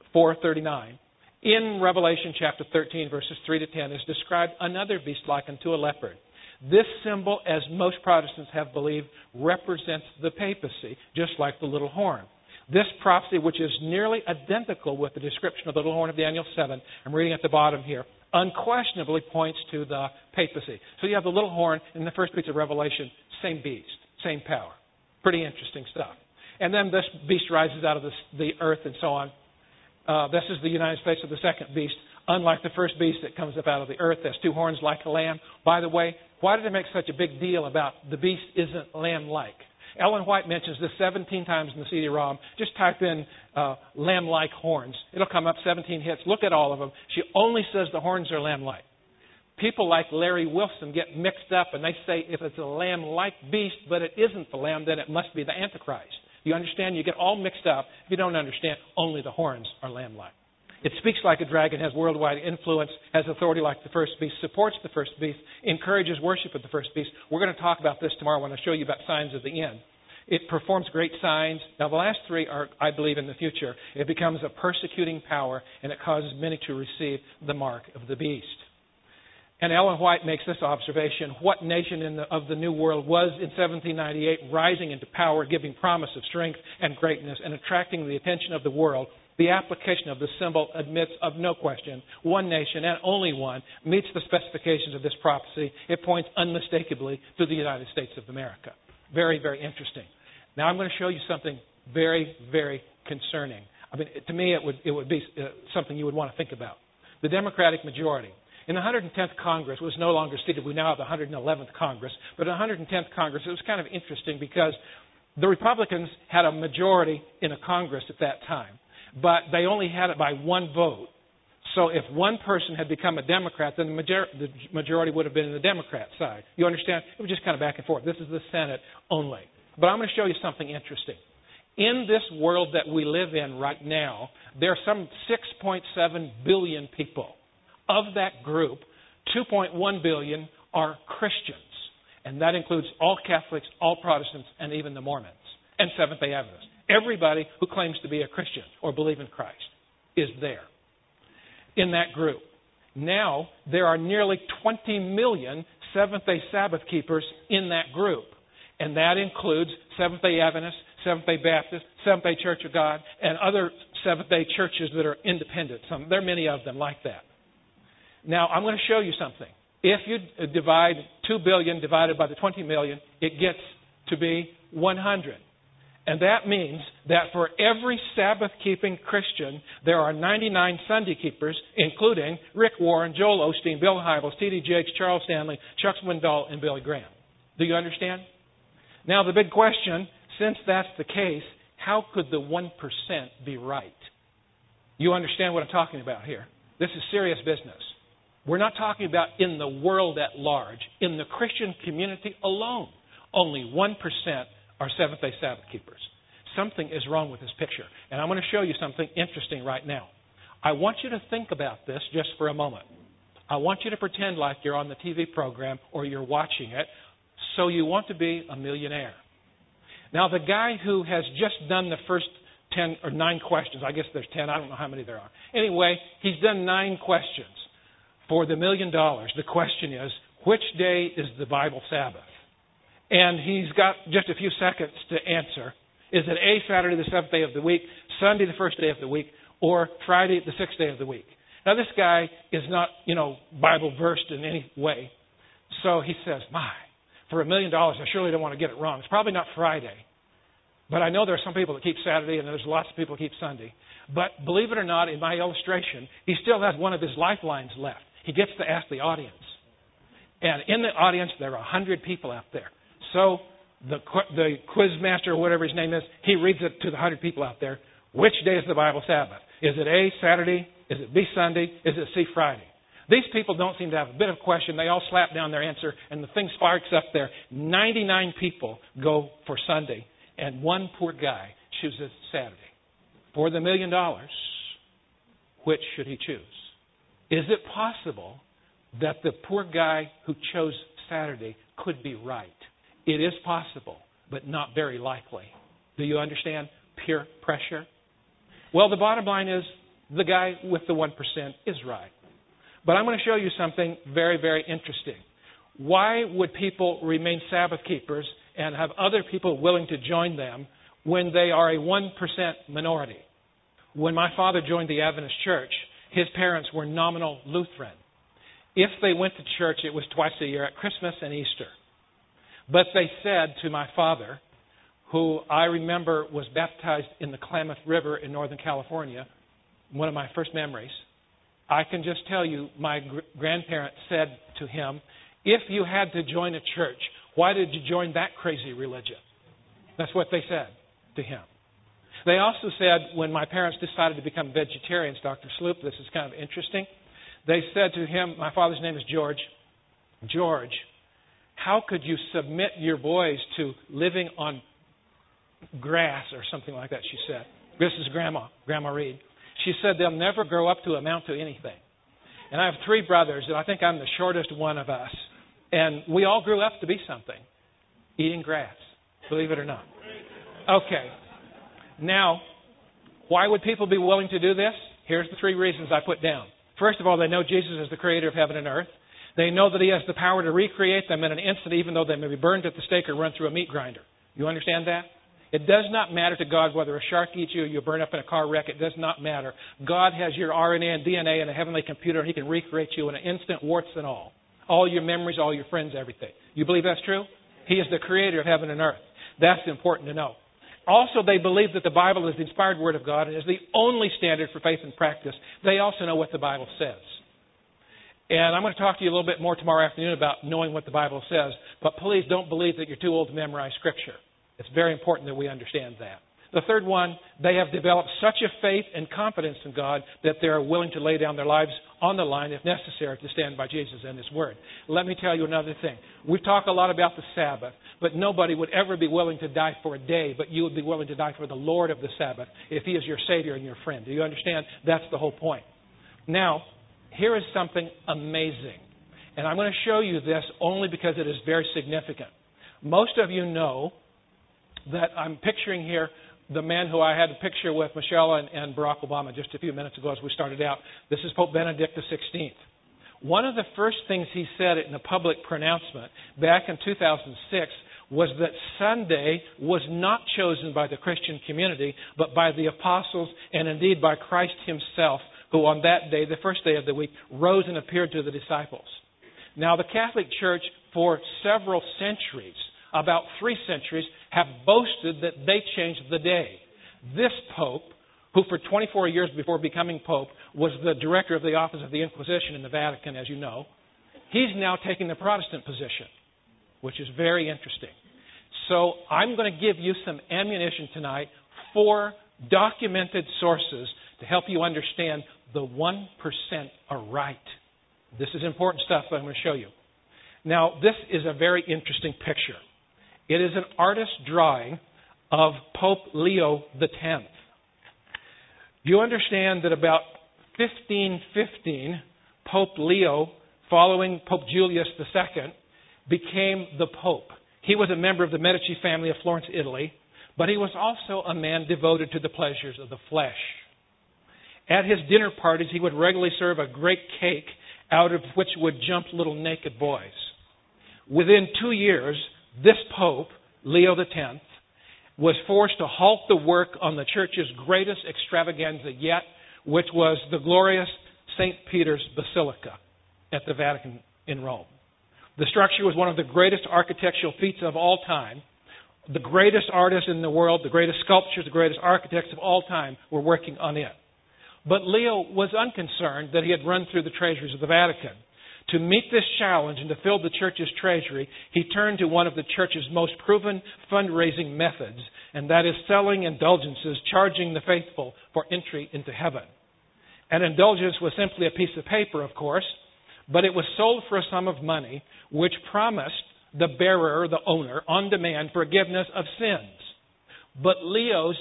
439, in Revelation chapter 13, verses 3 to 10, is described another beast like unto a leopard. This symbol, as most Protestants have believed, represents the papacy, just like the little horn. This prophecy, which is nearly identical with the description of the little horn of Daniel 7, I'm reading at the bottom here, unquestionably points to the papacy. So you have the little horn in the first piece of Revelation, same beast, same power. Pretty interesting stuff. And then this beast rises out of the earth and so on. This is the United States of the second beast. Unlike the first beast that comes up out of the earth, has two horns like a lamb. By the way, why did they make such a big deal about the beast isn't lamb-like? Ellen White mentions this 17 times in the CD-ROM. Just type in lamb-like horns. It'll come up 17 hits. Look at all of them. She only says the horns are lamb-like. People like Larry Wilson get mixed up and they say if it's a lamb-like beast, but it isn't the lamb, then it must be the Antichrist. You understand? You get all mixed up. If you don't understand, only the horns are lamb-like. It speaks like a dragon, has worldwide influence, has authority like the first beast, supports the first beast, encourages worship of the first beast. We're going to talk about this tomorrow when I show you about signs of the end. It performs great signs. Now, the last three are, I believe, in the future. It becomes a persecuting power, and it causes many to receive the mark of the beast. And Ellen White makes this observation. What nation of the New World was in 1798 rising into power, giving promise of strength and greatness, and attracting the attention of the world? The application of the symbol admits of no question one nation, and only one, meets the specifications of this prophecy. It points unmistakably to the United States of America. Very, very interesting. Now I'm going to show you something very, very concerning. I mean, to me, it would be something you would want to think about. The Democratic majority. In the 110th Congress, it was no longer seated. We now have the 111th Congress. But in the 110th Congress, it was kind of interesting because the Republicans had a majority in a Congress at that time. But they only had it by one vote. So if one person had become a Democrat, then the majority would have been in the Democrat side. You understand? It was just kind of back and forth. This is the Senate only. But I'm going to show you something interesting. In this world that we live in right now, there are some 6.7 billion people. Of that group, 2.1 billion are Christians. And that includes all Catholics, all Protestants, and even the Mormons, and Seventh-day Adventists. Everybody who claims to be a Christian or believe in Christ is there in that group. Now, there are nearly 20 million Seventh-day Sabbath keepers in that group. And that includes Seventh-day Adventists, Seventh-day Baptists, Seventh-day Church of God, and other Seventh-day churches that are independent. There are many of them like that. Now, I'm going to show you something. If you divide 2 billion divided by the 20 million, it gets to be 100. And that means that for every Sabbath-keeping Christian, there are 99 Sunday keepers, including Rick Warren, Joel Osteen, Bill Hybels, T.D. Jakes, Charles Stanley, Chuck Swindoll, and Billy Graham. Do you understand? Now, the big question, since that's the case, how could the 1% be right? You understand what I'm talking about here. This is serious business. We're not talking about in the world at large. In the Christian community alone, only 1% are Seventh-day Sabbath keepers. something is wrong with this picture. And I'm going to show you something interesting right now. I want you to think about this just for a moment. I want you to pretend like you're on the TV program or you're watching it. So you want to be a millionaire. Now, the guy who has just done the first 10 or 9 questions, I guess there's 10, I don't know how many there are. Anyway, he's done 9 questions for the $1 million. The question is, which day is the Bible Sabbath? And he's got just a few seconds to answer. Is it A, Saturday, the 7th day of the week, Sunday, the 1st day of the week, or Friday, the 6th day of the week? Now, this guy is not, Bible versed in any way. So he says, for $1 million, I surely don't want to get it wrong. It's probably not Friday. But I know there are some people that keep Saturday, and there's lots of people who keep Sunday. But believe it or not, in my illustration, he still has one of his lifelines left. He gets to ask the audience. And in the audience, there are 100 people out there. So the quiz master, or whatever his name is, he reads it to the 100 people out there. Which day is the Bible Sabbath? Is it A, Saturday? Is it B, Sunday? Is it C, Friday? These people don't seem to have a bit of question. They all slap down their answer, and the thing sparks up there. 99 people go for Sunday, and one poor guy chooses Saturday. For the $1 million, which should he choose? Is it possible that the poor guy who chose Saturday could be right? It is possible, but not very likely. Do you understand? Peer pressure. Well, the bottom line is the guy with the 1% is right. But I'm going to show you something very, very interesting. Why would people remain Sabbath keepers and have other people willing to join them when they are a 1% minority? When my father joined the Adventist Church, his parents were nominal Lutheran. If they went to church, it was twice a year at Christmas and Easter. But they said to my father, who I remember was baptized in the Klamath River in Northern California, one of my first memories, I can just tell you my grandparents said to him, if you had to join a church, why did you join that crazy religion? That's what they said to him. They also said when my parents decided to become vegetarians, Dr. Sloop, this is kind of interesting, they said to him, my father's name is George, George, how could you submit your boys to living on grass or something like that, she said. This is Grandma Reed. She said they'll never grow up to amount to anything. And I have 3 brothers, and I think I'm the shortest one of us. And we all grew up to be something, eating grass, believe it or not. Okay. Now, why would people be willing to do this? Here's the 3 reasons I put down. First of all, they know Jesus is the creator of heaven and earth. They know that he has the power to recreate them in an instant, even though they may be burned at the stake or run through a meat grinder. You understand that? It does not matter to God whether a shark eats you or you burn up in a car wreck. It does not matter. God has your RNA and DNA in a heavenly computer, and he can recreate you in an instant, warts and all. All your memories, all your friends, everything. You believe that's true? He is the creator of heaven and earth. That's important to know. Also, they believe that the Bible is the inspired Word of God and is the only standard for faith and practice. They also know what the Bible says. And I'm going to talk to you a little bit more tomorrow afternoon about knowing what the Bible says. But please don't believe that you're too old to memorize Scripture. It's very important that we understand that. The third one, they have developed such a faith and confidence in God that they're willing to lay down their lives on the line if necessary to stand by Jesus and His Word. Let me tell you another thing. We talk a lot about the Sabbath, but nobody would ever be willing to die for a day, but you would be willing to die for the Lord of the Sabbath if He is your Savior and your friend. Do you understand? That's the whole point. Now, here is something amazing. And I'm going to show you this only because it is very significant. Most of you know that I'm picturing here the man who I had a picture with, Michelle and Barack Obama, just a few minutes ago as we started out. This is Pope Benedict XVI. One of the first things he said in a public pronouncement back in 2006 was that Sunday was not chosen by the Christian community, but by the apostles and indeed by Christ Himself, who on that day, the first day of the week, rose and appeared to the disciples. Now, the Catholic Church, for several centuries, about 3 centuries, have boasted that they changed the day. This Pope, who for 24 years before becoming Pope was the director of the Office of the Inquisition in the Vatican, as you know, he's now taking the Protestant position, which is very interesting. So I'm going to give you some ammunition tonight, 4 documented sources to help you understand the 1% are right. This is important stuff that I'm going to show you. Now, this is a very interesting picture. It is an artist's drawing of Pope Leo X. You understand that about 1515, Pope Leo, following Pope Julius II, became the Pope. He was a member of the Medici family of Florence, Italy, but he was also a man devoted to the pleasures of the flesh. At his dinner parties, he would regularly serve a great cake out of which would jump little naked boys. Within 2 years, this Pope, Leo X, was forced to halt the work on the Church's greatest extravaganza yet, which was the glorious St. Peter's Basilica at the Vatican in Rome. The structure was one of the greatest architectural feats of all time. The greatest artists in the world, the greatest sculptors, the greatest architects of all time were working on it. But Leo was unconcerned that he had run through the treasuries of the Vatican. To meet this challenge and to fill the Church's treasury, he turned to one of the Church's most proven fundraising methods, and that is selling indulgences, charging the faithful for entry into heaven. An indulgence was simply a piece of paper, of course, but it was sold for a sum of money which promised the bearer, the owner, on demand forgiveness of sins. But Leo's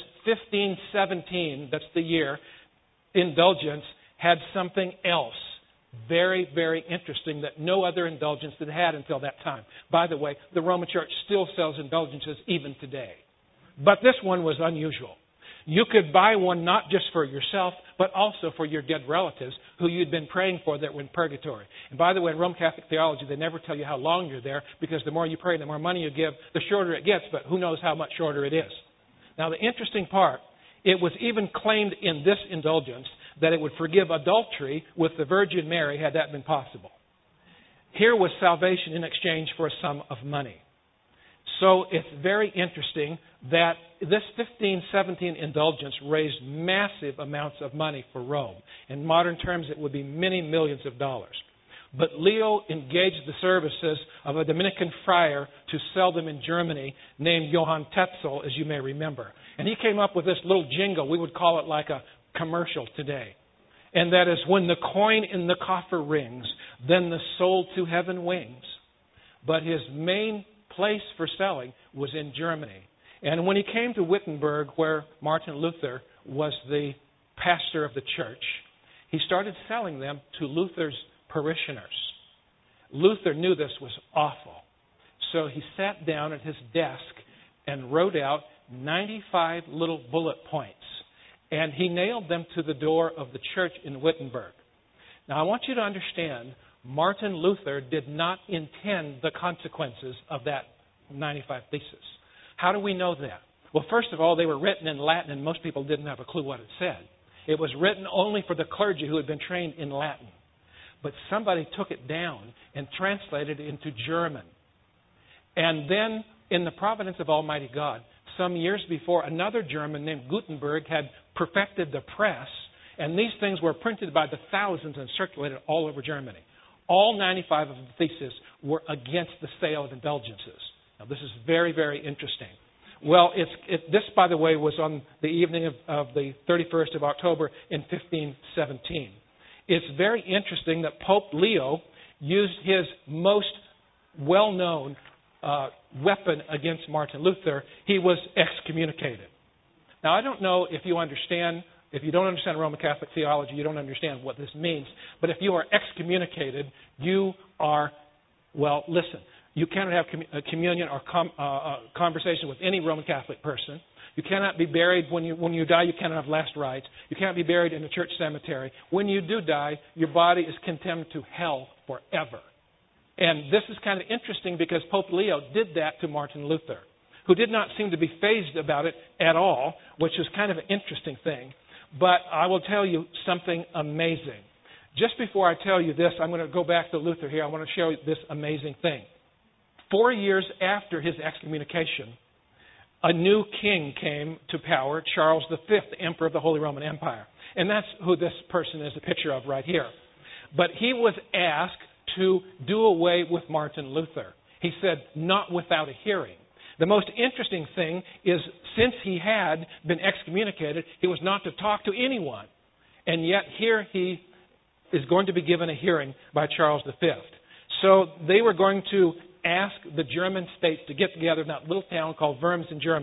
1517, that's the year, indulgence had something else very, very interesting that no other indulgence had until that time. By the way, the Roman Church still sells indulgences even today. But this one was unusual. You could buy one not just for yourself, but also for your dead relatives who you'd been praying for that were in purgatory. And by the way, in Roman Catholic theology, they never tell you how long you're there, because the more you pray, the more money you give, the shorter it gets, but who knows how much shorter it is. Now, the interesting part, it was even claimed in this indulgence that it would forgive adultery with the Virgin Mary had that been possible. Here was salvation in exchange for a sum of money. So it's very interesting that this 1517 indulgence raised massive amounts of money for Rome. In modern terms, it would be many millions of dollars. But Leo engaged the services of a Dominican friar to sell them in Germany named Johann Tetzel, as you may remember. And he came up with this little jingle. We would call it like a commercial today. And that is, when the coin in the coffer rings, then the soul to heaven wings. But his main place for selling was in Germany. And when he came to Wittenberg, where Martin Luther was the pastor of the church, he started selling them to Luther's parishioners. Luther knew this was awful. So he sat down at his desk and wrote out 95 little bullet points. And he nailed them to the door of the church in Wittenberg. Now, I want you to understand, Martin Luther did not intend the consequences of that 95 theses. How do we know that? Well, first of all, they were written in Latin, and most people didn't have a clue what it said. It was written only for the clergy who had been trained in Latin. But somebody took it down and translated it into German. And then, in the providence of Almighty God, some years before, another German named Gutenberg had perfected the press, and these things were printed by the thousands and circulated all over Germany. All 95 of the theses were against the sale of indulgences. Now, this is very, very interesting. Well, this, by the way, was on the evening of the 31st of October in 1517. It's very interesting that Pope Leo used his most well-known weapon against Martin Luther. He was excommunicated. Now, I don't know if you understand, if you don't understand Roman Catholic theology, you don't understand what this means. But if you are excommunicated, you are, well, listen, you cannot have communion or conversation with any Roman Catholic person. You cannot be buried when you die. You cannot have last rites. You cannot be buried in a church cemetery. When you do die, your body is condemned to hell forever. And this is kind of interesting because Pope Leo did that to Martin Luther, who did not seem to be fazed about it at all, which is kind of an interesting thing. But I will tell you something amazing. Just before I tell you this, I'm going to go back to Luther here. I want to show you this amazing thing. 4 years after his excommunication, a new king came to power, Charles V, the Emperor of the Holy Roman Empire. And that's who this person is a picture of right here. But he was asked to do away with Martin Luther. He said, not without a hearing. The most interesting thing is, since he had been excommunicated, he was not to talk to anyone. And yet here he is going to be given a hearing by Charles V. So they were going to ask the German states to get together in that little town called Worms in Germany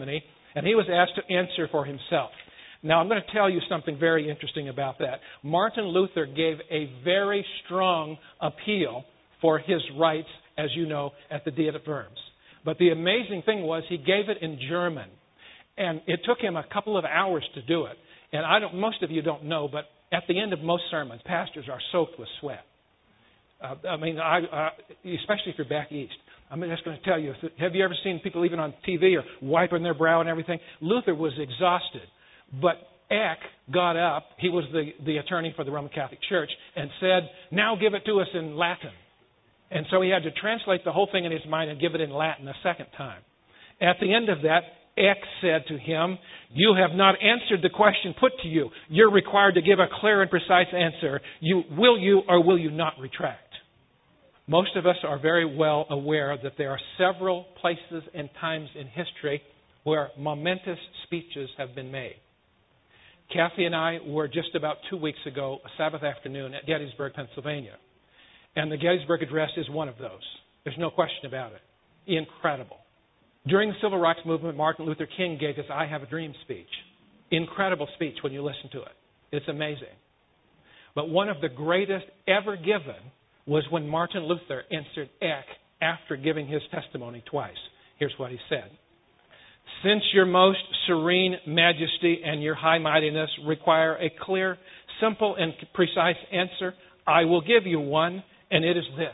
And he was asked to answer for himself. Now, I'm going to tell you something very interesting about that. Martin Luther gave a very strong appeal for his rights, as you know, at the Diet of Worms. But the amazing thing was he gave it in German. And it took him a couple of hours to do it. And most of you don't know, but at the end of most sermons, pastors are soaked with sweat. Especially if you're back east. I'm just going to tell you, have you ever seen people even on TV or wiping their brow and everything? Luther was exhausted. But Eck got up, he was the attorney for the Roman Catholic Church, and said, now give it to us in Latin. And so he had to translate the whole thing in his mind and give it in Latin a second time. At the end of that, Eck said to him, you have not answered the question put to you. You're required to give a clear and precise answer. Will you or will you not retract? Most of us are very well aware that there are several places and times in history where momentous speeches have been made. Kathy and I were just about 2 weeks ago, a Sabbath afternoon, at Gettysburg, Pennsylvania. And the Gettysburg Address is one of those. There's no question about it. Incredible. During the Civil Rights Movement, Martin Luther King gave his I Have a Dream speech. Incredible speech when you listen to it. It's amazing. But one of the greatest ever given was when Martin Luther answered Eck after giving his testimony twice. Here's what he said. Since your most serene majesty and your high mightiness require a clear, simple, and precise answer, I will give you one, and it is this.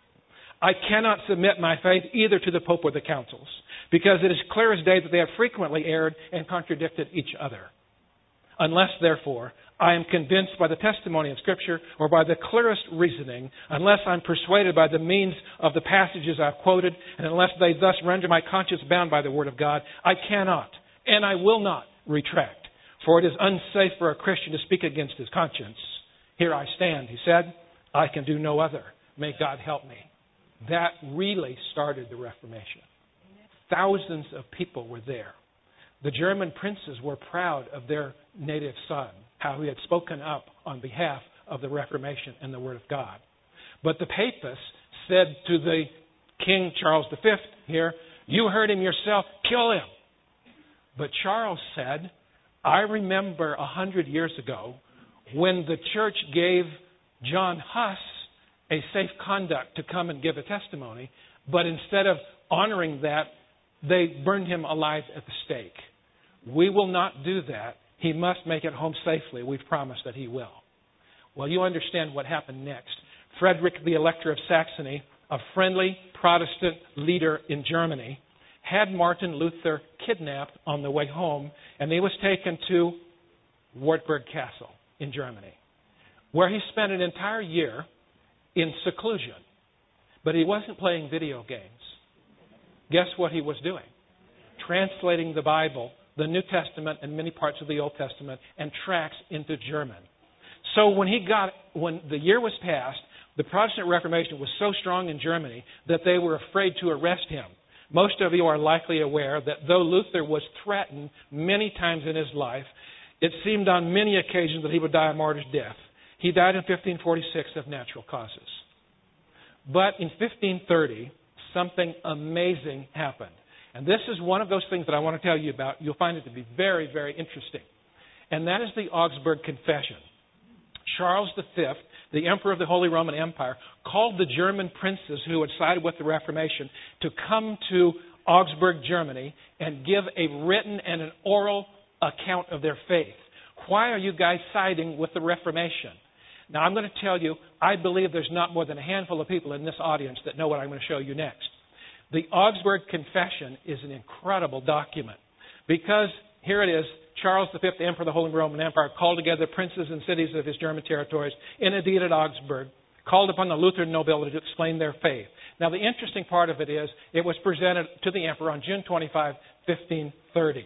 I cannot submit my faith either to the Pope or the councils, because it is clear as day that they have frequently erred and contradicted each other. Unless, therefore, I am convinced by the testimony of Scripture or by the clearest reasoning, unless I'm persuaded by the means of the passages I've quoted, and unless they thus render my conscience bound by the Word of God, I cannot and I will not retract. For it is unsafe for a Christian to speak against his conscience. Here I stand, he said. I can do no other. May God help me. That really started the Reformation. Thousands of people were there. The German princes were proud of their native son, how he had spoken up on behalf of the Reformation and the Word of God. But the papists said to the King Charles V here, you heard him yourself, kill him. But Charles said, I remember 100 years ago when the church gave John Huss a safe conduct to come and give a testimony, but instead of honoring that, they burned him alive at the stake. We will not do that. He must make it home safely. We've promised that he will. Well, you understand what happened next. Frederick the Elector of Saxony, a friendly Protestant leader in Germany, had Martin Luther kidnapped on the way home, and he was taken to Wartburg Castle in Germany, where he spent an entire year in seclusion. But he wasn't playing video games. Guess what he was doing? Translating the Bible, the New Testament, and many parts of the Old Testament, and tracts into German. So when the year was passed, the Protestant Reformation was so strong in Germany that they were afraid to arrest him. Most of you are likely aware that though Luther was threatened many times in his life, it seemed on many occasions that he would die a martyr's death. He died in 1546 of natural causes. But in 1530, something amazing happened. And this is one of those things that I want to tell you about. You'll find it to be very, very interesting. And that is the Augsburg Confession. Charles V, the Emperor of the Holy Roman Empire, called the German princes who had sided with the Reformation to come to Augsburg, Germany, and give a written and an oral account of their faith. Why are you guys siding with the Reformation? Now, I'm going to tell you, I believe there's not more than a handful of people in this audience that know what I'm going to show you next. The Augsburg Confession is an incredible document because, here it is, Charles V, the Emperor of the Holy Roman Empire, called together princes and cities of his German territories in a diet at Augsburg, called upon the Lutheran nobility to explain their faith. Now, the interesting part of it is, it was presented to the Emperor on June 25, 1530.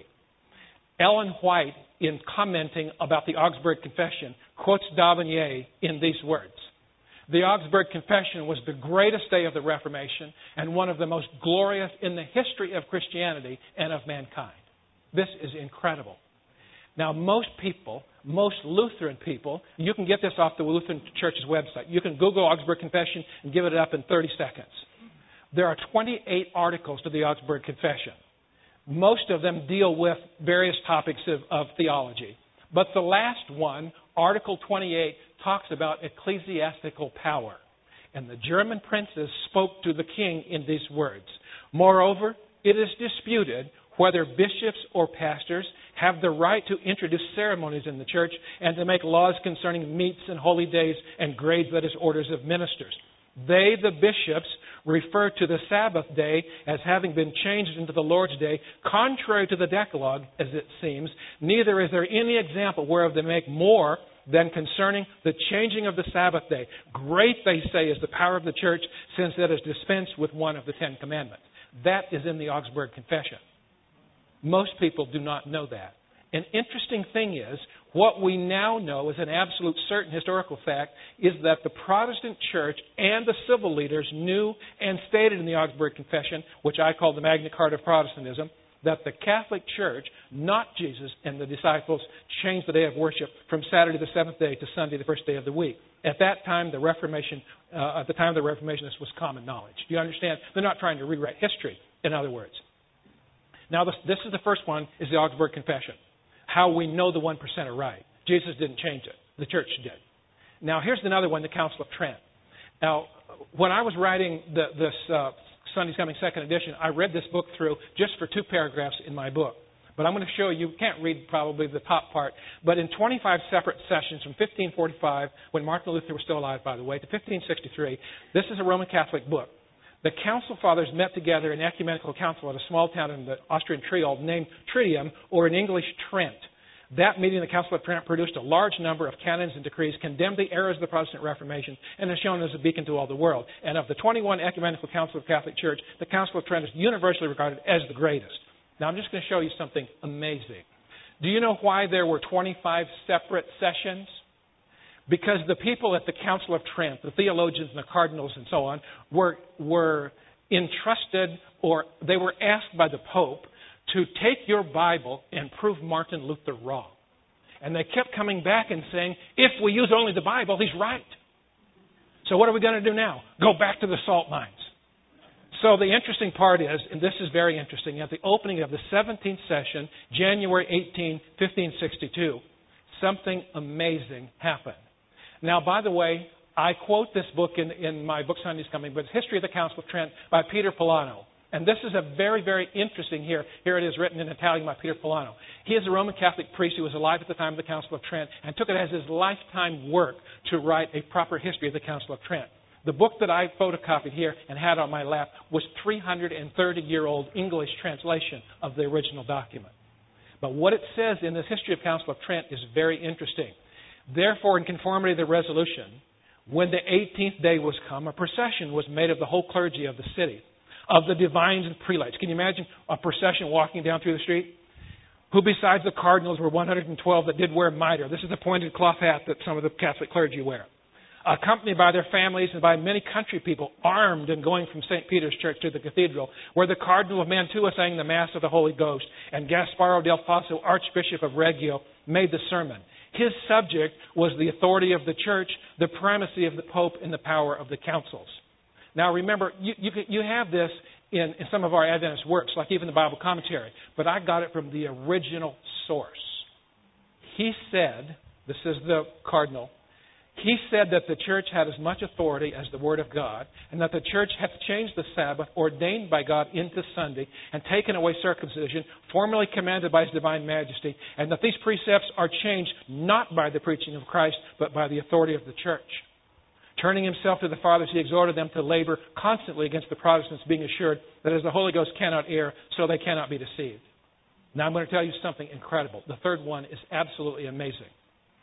Ellen White, in commenting about the Augsburg Confession, quotes D'Aubigné in these words. The Augsburg Confession was the greatest day of the Reformation and one of the most glorious in the history of Christianity and of mankind. This is incredible. Now, most people, most Lutheran people, you can get this off the Lutheran Church's website. You can Google Augsburg Confession and give it up in 30 seconds. There are 28 articles to the Augsburg Confession. Most of them deal with various topics of theology. But the last one, Article 28, talks about ecclesiastical power. And the German princes spoke to the king in these words. Moreover, it is disputed whether bishops or pastors have the right to introduce ceremonies in the church and to make laws concerning meats and holy days and grades, that is, orders of ministers. They, the bishops, refer to the Sabbath day as having been changed into the Lord's day, contrary to the Decalogue, as it seems. Neither is there any example whereof they make more than concerning the changing of the Sabbath day. Great, they say, is the power of the church, since it is dispensed with one of the Ten Commandments. That is in the Augsburg Confession. Most people do not know that. An interesting thing is, what we now know as an absolute certain historical fact is that the Protestant church and the civil leaders knew and stated in the Augsburg Confession, which I call the Magna Carta of Protestantism, that the Catholic Church, not Jesus and the disciples, changed the day of worship from Saturday the seventh day to Sunday the first day of the week. At that time, the Reformation, this was common knowledge. Do you understand? They're not trying to rewrite history, in other words. Now, this is the first one, is the Augsburg Confession. How we know the 1% are right. Jesus didn't change it. The church did. Now, here's another one, the Council of Trent. Now, when I was writing this Sunday's Coming second edition, I read this book through just for 2 paragraphs in my book. But I'm going to show you can't read probably the top part, but in 25 separate sessions from 1545, when Martin Luther was still alive, by the way, to 1563, this is a Roman Catholic book. The Council Fathers met together in ecumenical council at a small town in the Austrian Tyrol named Tritium, or in English, Trent. That meeting, the Council of Trent, produced a large number of canons and decrees, condemned the errors of the Protestant Reformation, and is shown as a beacon to all the world. And of the 21 ecumenical councils of the Catholic Church, the Council of Trent is universally regarded as the greatest. Now, I'm just going to show you something amazing. Do you know why there were 25 separate sessions? Because the people at the Council of Trent, the theologians and the cardinals and so on, were entrusted, or they were asked by the Pope to take your Bible and prove Martin Luther wrong. And they kept coming back and saying, if we use only the Bible, he's right. So what are we going to do now? Go back to the salt mines. So the interesting part is, and this is very interesting, at the opening of the 17th session, January 18, 1562, something amazing happened. Now, by the way, I quote this book in my book Sunday's Coming, but it's History of the Council of Trent by Peter Polano. And this is a very, very interesting here. Here it is written in Italian by Peter Polano. He is a Roman Catholic priest who was alive at the time of the Council of Trent and took it as his lifetime work to write a proper history of the Council of Trent. The book that I photocopied here and had on my lap was 330-year-old English translation of the original document. But what it says in this History of the Council of Trent is very interesting. Therefore, in conformity to the resolution, when the 18th day was come, a procession was made of the whole clergy of the city, of the divines and prelates. Can you imagine a procession walking down through the street? Who besides the cardinals were 112 that did wear mitre. This is the pointed cloth hat that some of the Catholic clergy wear. Accompanied by their families and by many country people, armed and going from St. Peter's Church to the cathedral, where the Cardinal of Mantua sang the Mass of the Holy Ghost, and Gasparo del Faso, Archbishop of Reggio, made the sermon. His subject was the authority of the Church, the primacy of the Pope, and the power of the councils. Now remember, you have this in some of our Adventist works, like even the Bible commentary, but I got it from the original source. He said, this is the Cardinal, he said that the church had as much authority as the Word of God, and that the church hath changed the Sabbath, ordained by God, into Sunday, and taken away circumcision, formerly commanded by His divine majesty, and that these precepts are changed not by the preaching of Christ, but by the authority of the church. Turning himself to the fathers, he exhorted them to labor constantly against the Protestants, being assured that as the Holy Ghost cannot err, so they cannot be deceived. Now I'm going to tell you something incredible. The third one is absolutely amazing.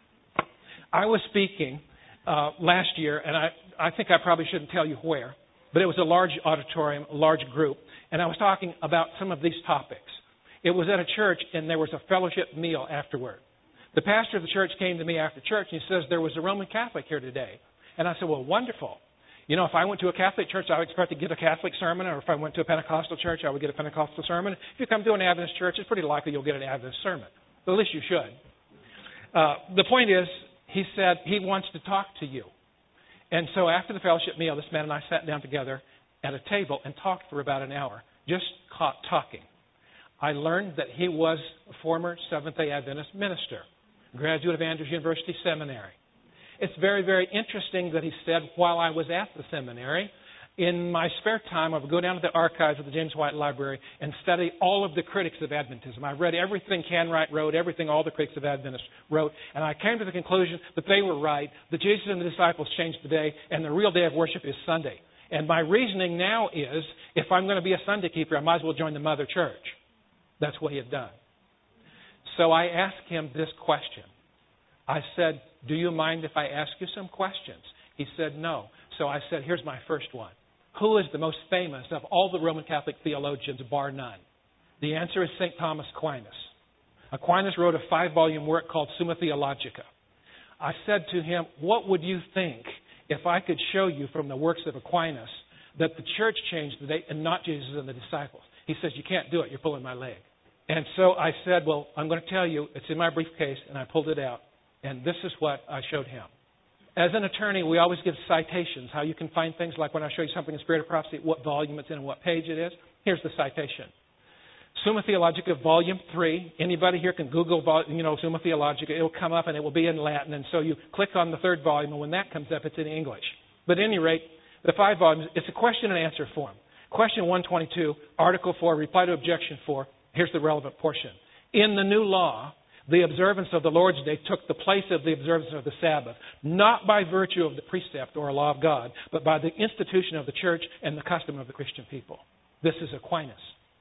I was speaking last year, and I think I probably shouldn't tell you where, but it was a large auditorium, a large group, and I was talking about some of these topics. It was at a church, and there was a fellowship meal afterward. The pastor of the church came to me after church, and he says, there was a Roman Catholic here today. And I said, well, wonderful. You know, if I went to a Catholic church, I would expect to get a Catholic sermon, or if I went to a Pentecostal church, I would get a Pentecostal sermon. If you come to an Adventist church, it's pretty likely you'll get an Adventist sermon. But at least you should. The point is, he said he wants to talk to you. And so after the fellowship meal, this man and I sat down together at a table and talked for about an hour, just talking. I learned that he was a former Seventh-day Adventist minister, graduate of Andrews University Seminary. It's very, very interesting that he said, while I was at the seminary, in my spare time, I would go down to the archives of the James White Library and study all of the critics of Adventism. I read everything Canwright wrote, everything all the critics of Adventists wrote, and I came to the conclusion that they were right, that Jesus and the disciples changed the day, and the real day of worship is Sunday. And my reasoning now is, if I'm going to be a Sunday keeper, I might as well join the Mother Church. That's what he had done. So I asked him this question. I said, do you mind if I ask you some questions? He said, no. So I said, here's my first one. Who is the most famous of all the Roman Catholic theologians, bar none? The answer is St. Thomas Aquinas. Aquinas wrote a 5-volume work called Summa Theologica. I said to him, what would you think if I could show you from the works of Aquinas that the church changed the day and not Jesus and the disciples? He says, you can't do it. You're pulling my leg. And so I said, well, I'm going to tell you. It's in my briefcase, and I pulled it out. And this is what I showed him. As an attorney, we always give citations, how you can find things like when I show you something in Spirit of Prophecy, what volume it's in and what page it is. Here's the citation. Summa Theologica, Volume 3. Anybody here can Google, Summa Theologica. It'll come up and it will be in Latin. And so you click on the 3rd volume, and when that comes up, it's in English. But at any rate, the 5 volumes, it's a question and answer form. Question 122, Article 4, Reply to Objection 4. Here's the relevant portion. In the new law, the observance of the Lord's Day took the place of the observance of the Sabbath, not by virtue of the precept or law of God, but by the institution of the church and the custom of the Christian people. This is Aquinas.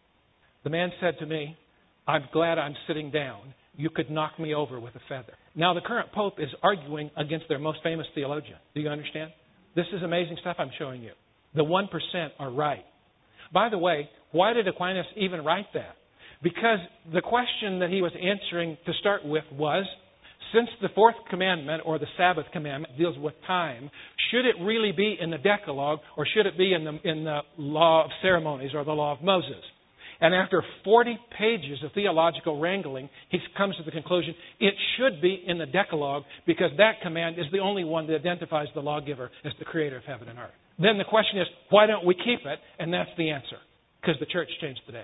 The man said to me, I'm glad I'm sitting down. You could knock me over with a feather. Now, the current Pope is arguing against their most famous theologian. Do you understand? This is amazing stuff I'm showing you. The 1% are right. By the way, why did Aquinas even write that? Because the question that he was answering to start with was, since the 4th commandment, or the Sabbath commandment, deals with time, should it really be in the Decalogue, or should it be in the law of ceremonies, or the law of Moses? And after 40 pages of theological wrangling, he comes to the conclusion it should be in the Decalogue, because that command is the only one that identifies the lawgiver as the creator of heaven and earth. Then the question is, why don't we keep it? And that's the answer, because the church changed today.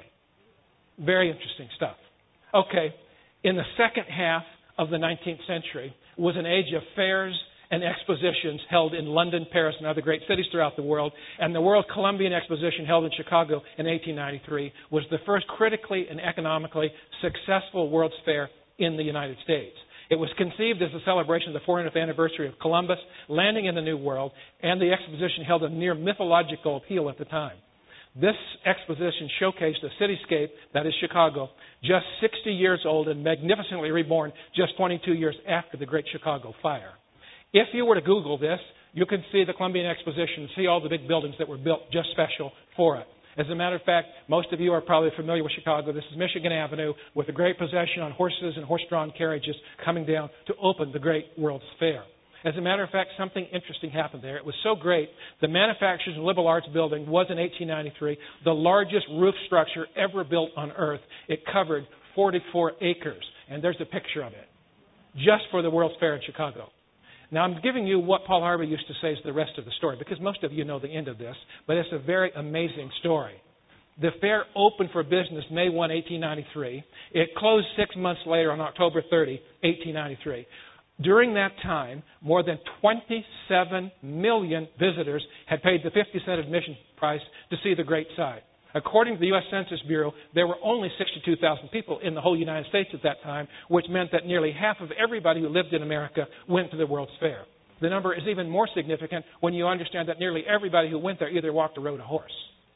Very interesting stuff. Okay, in the second half of the 19th century was an age of fairs and expositions held in London, Paris, and other great cities throughout the world. And the World Columbian Exposition held in Chicago in 1893 was the first critically and economically successful World's Fair in the United States. It was conceived as a celebration of the 400th anniversary of Columbus landing in the New World, and the exposition held a near mythological appeal at the time. This exposition showcased a cityscape, that is Chicago, just 60 years old and magnificently reborn just 22 years after the Great Chicago Fire. If you were to Google this, you can see the Columbian Exposition and see all the big buildings that were built just special for it. As a matter of fact, most of you are probably familiar with Chicago. This is Michigan Avenue with a great procession on horses and horse-drawn carriages coming down to open the Great World's Fair. As a matter of fact, something interesting happened there. It was so great, the Manufacturers and Liberal Arts Building was in 1893 the largest roof structure ever built on Earth. It covered 44 acres, and there's a picture of it, just for the World's Fair in Chicago. Now, I'm giving you what Paul Harvey used to say is the rest of the story, because most of you know the end of this, but it's a very amazing story. The fair opened for business May 1, 1893. It closed 6 months later on October 30, 1893. During that time, more than 27 million visitors had paid the 50-cent admission price to see the great sight. According to the U.S. Census Bureau, there were only 62,000 people in the whole United States at that time, which meant that nearly half of everybody who lived in America went to the World's Fair. The number is even more significant when you understand that nearly everybody who went there either walked or rode a horse.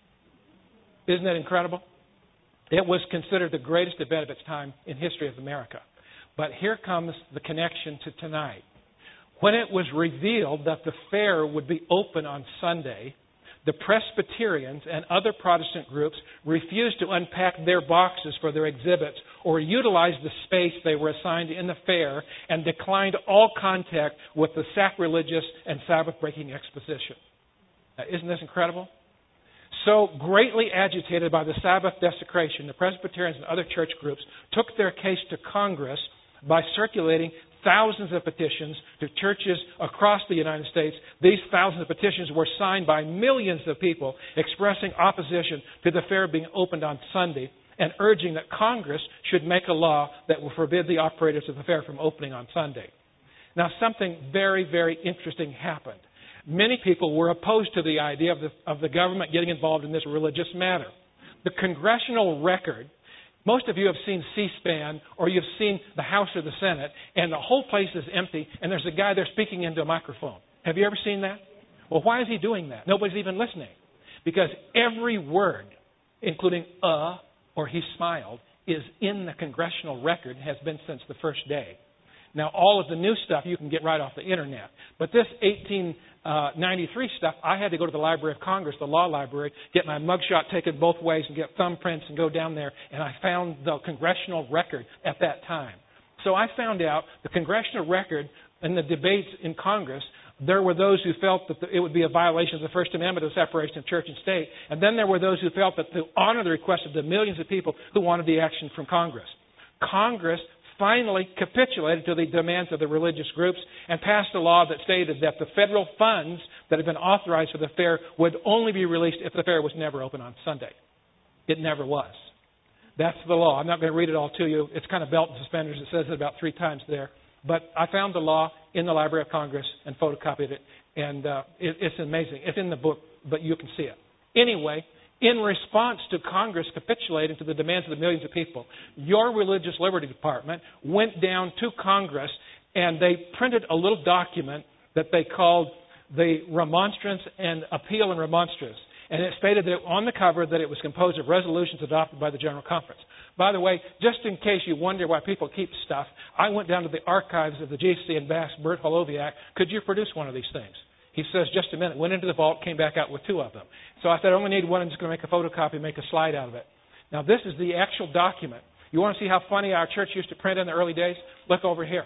Isn't that incredible? It was considered the greatest event of its time in history of America. But here comes the connection to tonight. When it was revealed that the fair would be open on Sunday, the Presbyterians and other Protestant groups refused to unpack their boxes for their exhibits or utilize the space they were assigned in the fair and declined all contact with the sacrilegious and Sabbath-breaking exposition. Now, isn't this incredible? So greatly agitated by the Sabbath desecration, the Presbyterians and other church groups took their case to Congress by circulating thousands of petitions to churches across the United States. These thousands of petitions were signed by millions of people expressing opposition to the fair being opened on Sunday. and urging that Congress should make a law that will forbid the operators of the fair from opening on Sunday. Now, something very, very interesting happened. Many people were opposed to the idea of the government getting involved in this religious matter. The congressional record, most of you have seen C-SPAN or you've seen the House or the Senate, and the whole place is empty, and there's a guy there speaking into a microphone. Have you ever seen that? Well, why is he doing that? Nobody's even listening. Because every word, including or he smiled, is in the congressional record and has been since the first day. Now, all of the new stuff you can get right off the Internet. But this 1893 stuff, I had to go to the Library of Congress, the law library, get my mugshot taken both ways and get thumbprints and go down there, and I found the congressional record at that time. So I found out the congressional record in the debates in Congress. There were those who felt that it would be a violation of the First Amendment of separation of church and state. And then there were those who felt that to honor the request of the millions of people who wanted the action from Congress. Congress finally capitulated to the demands of the religious groups and passed a law that stated that the federal funds that had been authorized for the fair would only be released if the fair was never open on Sunday. It never was. That's the law. I'm not going to read it all to you. It's kind of belt and suspenders. It says it about 3 times there. But I found the law in the Library of Congress and photocopied it. And it's amazing. It's in the book, but you can see it. Anyway, in response to Congress capitulating to the demands of the millions of people, your Religious Liberty Department went down to Congress and they printed a little document that they called the Remonstrance and Appeal and Remonstrance. And it stated that on the cover that it was composed of resolutions adopted by the General Conference. By the way, just in case you wonder why people keep stuff, I went down to the archives of the GC and asked Bert Holoviak, could you produce one of these things? He says, just a minute. Went into the vault, came back out with 2 of them. So I said, I only need one. I'm just going to make a photocopy and make a slide out of it. Now, this is the actual document. You want to see how funny our church used to print in the early days? Look over here.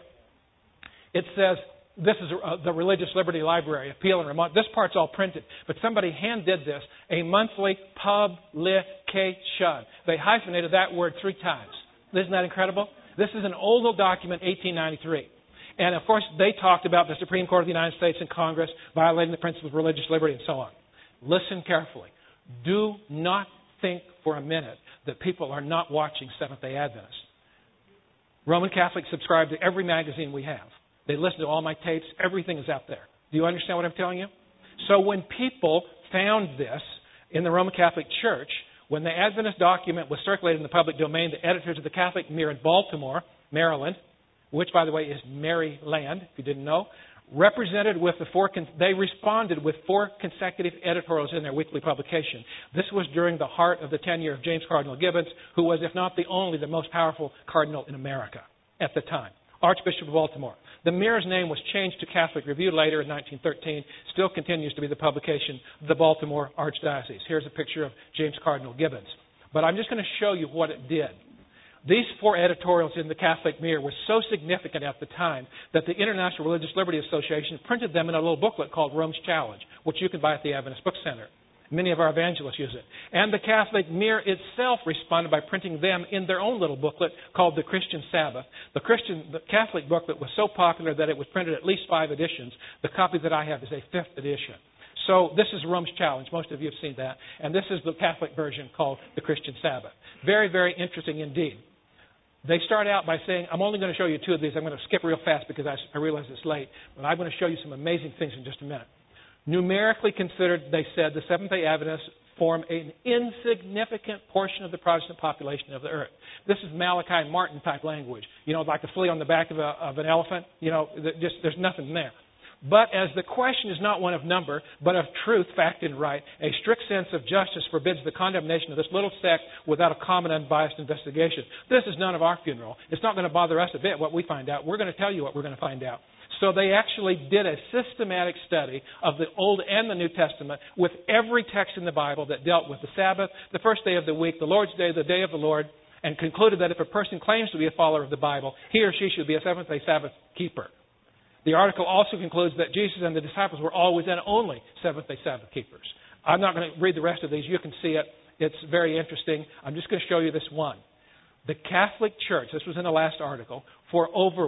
It says, this is the Religious Liberty Library, Appeal and Remonstrance. This part's all printed. But somebody hand-did this, a monthly publication. They hyphenated that word 3 times. Isn't that incredible? This is an old little document, 1893. And, of course, they talked about the Supreme Court of the United States and Congress violating the principles of religious liberty and so on. Listen carefully. Do not think for a minute that people are not watching Seventh-day Adventists. Roman Catholics subscribe to every magazine we have. They listen to all my tapes. Everything is out there. Do you understand what I'm telling you? So when people found this in the Roman Catholic Church, when the Adventist document was circulated in the public domain, the editors of the Catholic Mirror in Baltimore, Maryland, which, by the way, is Maryland, if you didn't know, they responded with 4 consecutive editorials in their weekly publication. This was during the heart of the tenure of James Cardinal Gibbons, who was, if not the only, the most powerful cardinal in America at the time, Archbishop of Baltimore. The Mirror's name was changed to Catholic Review later in 1913, still continues to be the publication of the Baltimore Archdiocese. Here's a picture of James Cardinal Gibbons. But I'm just going to show you what it did. These 4 editorials in the Catholic Mirror were so significant at the time that the International Religious Liberty Association printed them in a little booklet called Rome's Challenge, which you can buy at the Adventist Book Center. Many of our evangelists use it. And the Catholic Mirror itself responded by printing them in their own little booklet called The Christian Sabbath. The Catholic booklet was so popular that it was printed at least 5 editions. The copy that I have is a 5th edition. So this is Rome's Challenge. Most of you have seen that. And this is the Catholic version called The Christian Sabbath. Very, very interesting indeed. They start out by saying, I'm only going to show you 2 of these. I'm going to skip real fast because I realize it's late. But I'm going to show you some amazing things in just a minute. Numerically considered, they said, the Seventh-day Adventists form an insignificant portion of the Protestant population of the earth. This is Malachi Martin type language. You know, like a flea on the back of an elephant. You know, there's nothing there. But as the question is not one of number, but of truth, fact, and right, a strict sense of justice forbids the condemnation of this little sect without a common unbiased investigation. This is none of our funeral. It's not going to bother us a bit what we find out. We're going to tell you what we're going to find out. So they actually did a systematic study of the Old and the New Testament with every text in the Bible that dealt with the Sabbath, the first day of the week, the Lord's Day, the day of the Lord, and concluded that if a person claims to be a follower of the Bible, he or she should be a Seventh-day Sabbath keeper. The article also concludes that Jesus and the disciples were always and only Seventh-day Sabbath keepers. I'm not going to read the rest of these. You can see it. It's very interesting. I'm just going to show you this one. The Catholic Church, this was in the last article, for over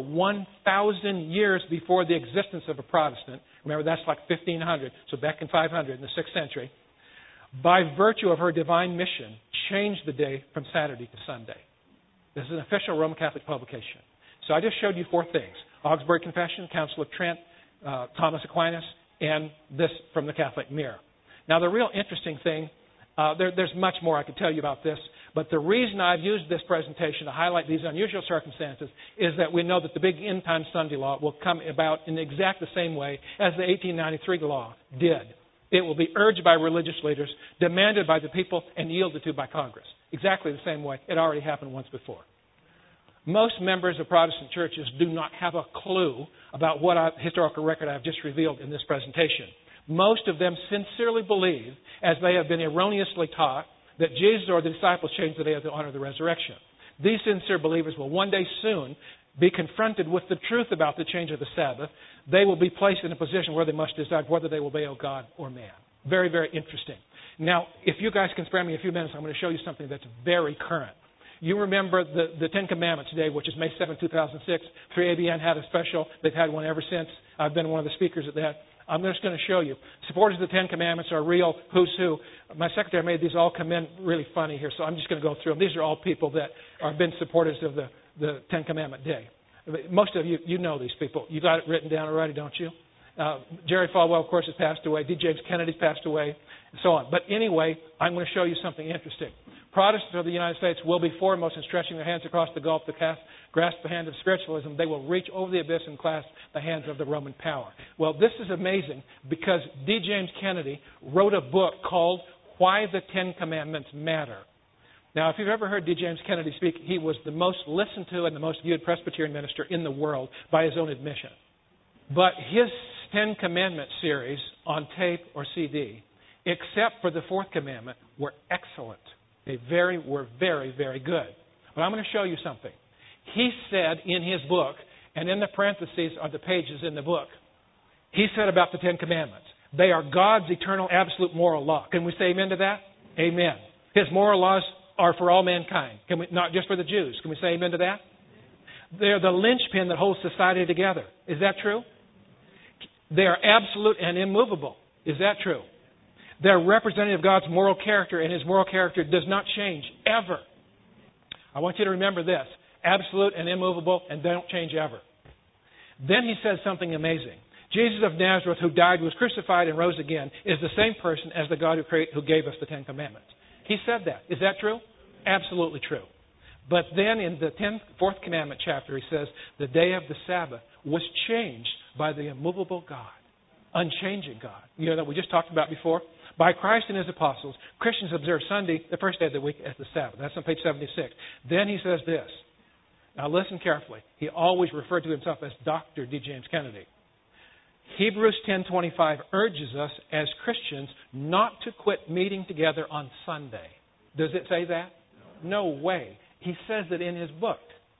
1,000 years before the existence of a Protestant, remember that's like 1500, so back in 500 in the 6th century, by virtue of her divine mission, changed the day from Saturday to Sunday. This is an official Roman Catholic publication. So I just showed you 4 things. Augsburg Confession, Council of Trent, Thomas Aquinas, and this from the Catholic Mirror. Now, the real interesting thing, there's much more I could tell you about this, but the reason I've used this presentation to highlight these unusual circumstances is that we know that the big end-time Sunday law will come about in exactly the same way as the 1893 law did. It will be urged by religious leaders, demanded by the people, and yielded to by Congress. Exactly the same way it already happened once before. Most members of Protestant churches do not have a clue about what historical record I've just revealed in this presentation. Most of them sincerely believe, as they have been erroneously taught, that Jesus or the disciples changed the day to honor the resurrection. These sincere believers will one day soon be confronted with the truth about the change of the Sabbath. They will be placed in a position where they must decide whether they will obey God or man. Very, very interesting. Now, if you guys can spare me a few minutes, I'm going to show you something that's very current. You remember the Ten Commandments Day, which is May 7, 2006. 3ABN had a special. They've had one ever since. I've been one of the speakers at that. I'm just going to show you. Supporters of the Ten Commandments are real who's who. My secretary made these all come in really funny here, so I'm just going to go through them. These are all people that have been supporters of the Ten Commandment Day. Most of you know these people. You got it written down already, don't you? Jerry Falwell, of course, has passed away. D. James Kennedy's passed away, and so on. But anyway, I'm going to show you something interesting. Protestants of the United States will be foremost in stretching their hands across the gulf to grasp the hand of spiritualism. They will reach over the abyss and clasp the hands of the Roman power. Well, this is amazing because D. James Kennedy wrote a book called Why the Ten Commandments Matter. Now, if you've ever heard D. James Kennedy speak, he was the most listened to and the most viewed Presbyterian minister in the world by his own admission. But his Ten Commandments series on tape or CD, except for the Fourth Commandment, were excellent. They were very, very good. But I'm going to show you something. He said in his book, and in the parentheses are the pages in the book, he said about the Ten Commandments, they are God's eternal, absolute moral law. Can we say amen to that? Amen. His moral laws are for all mankind. Can we, not just for the Jews. Can we say amen to that? They're the linchpin that holds society together. Is that true? They are absolute and immovable. Is that true? They're representative of God's moral character, and His moral character does not change, ever. I want you to remember this. Absolute and immovable, and they don't change ever. Then he says something amazing. Jesus of Nazareth, who died, was crucified, and rose again, is the same person as the God who gave us the Ten Commandments. He said that. Is that true? Absolutely true. But then in the fourth commandment chapter, he says, the day of the Sabbath was changed by the immovable God, unchanging God. You know that we just talked about before? By Christ and His apostles, Christians observe Sunday, the first day of the week, as the Sabbath. That's on page 76. Then he says this. Now listen carefully. He always referred to himself as Dr. D. James Kennedy. Hebrews 10:25 urges us as Christians not to quit meeting together on Sunday. Does it say that? No way. He says it in his book.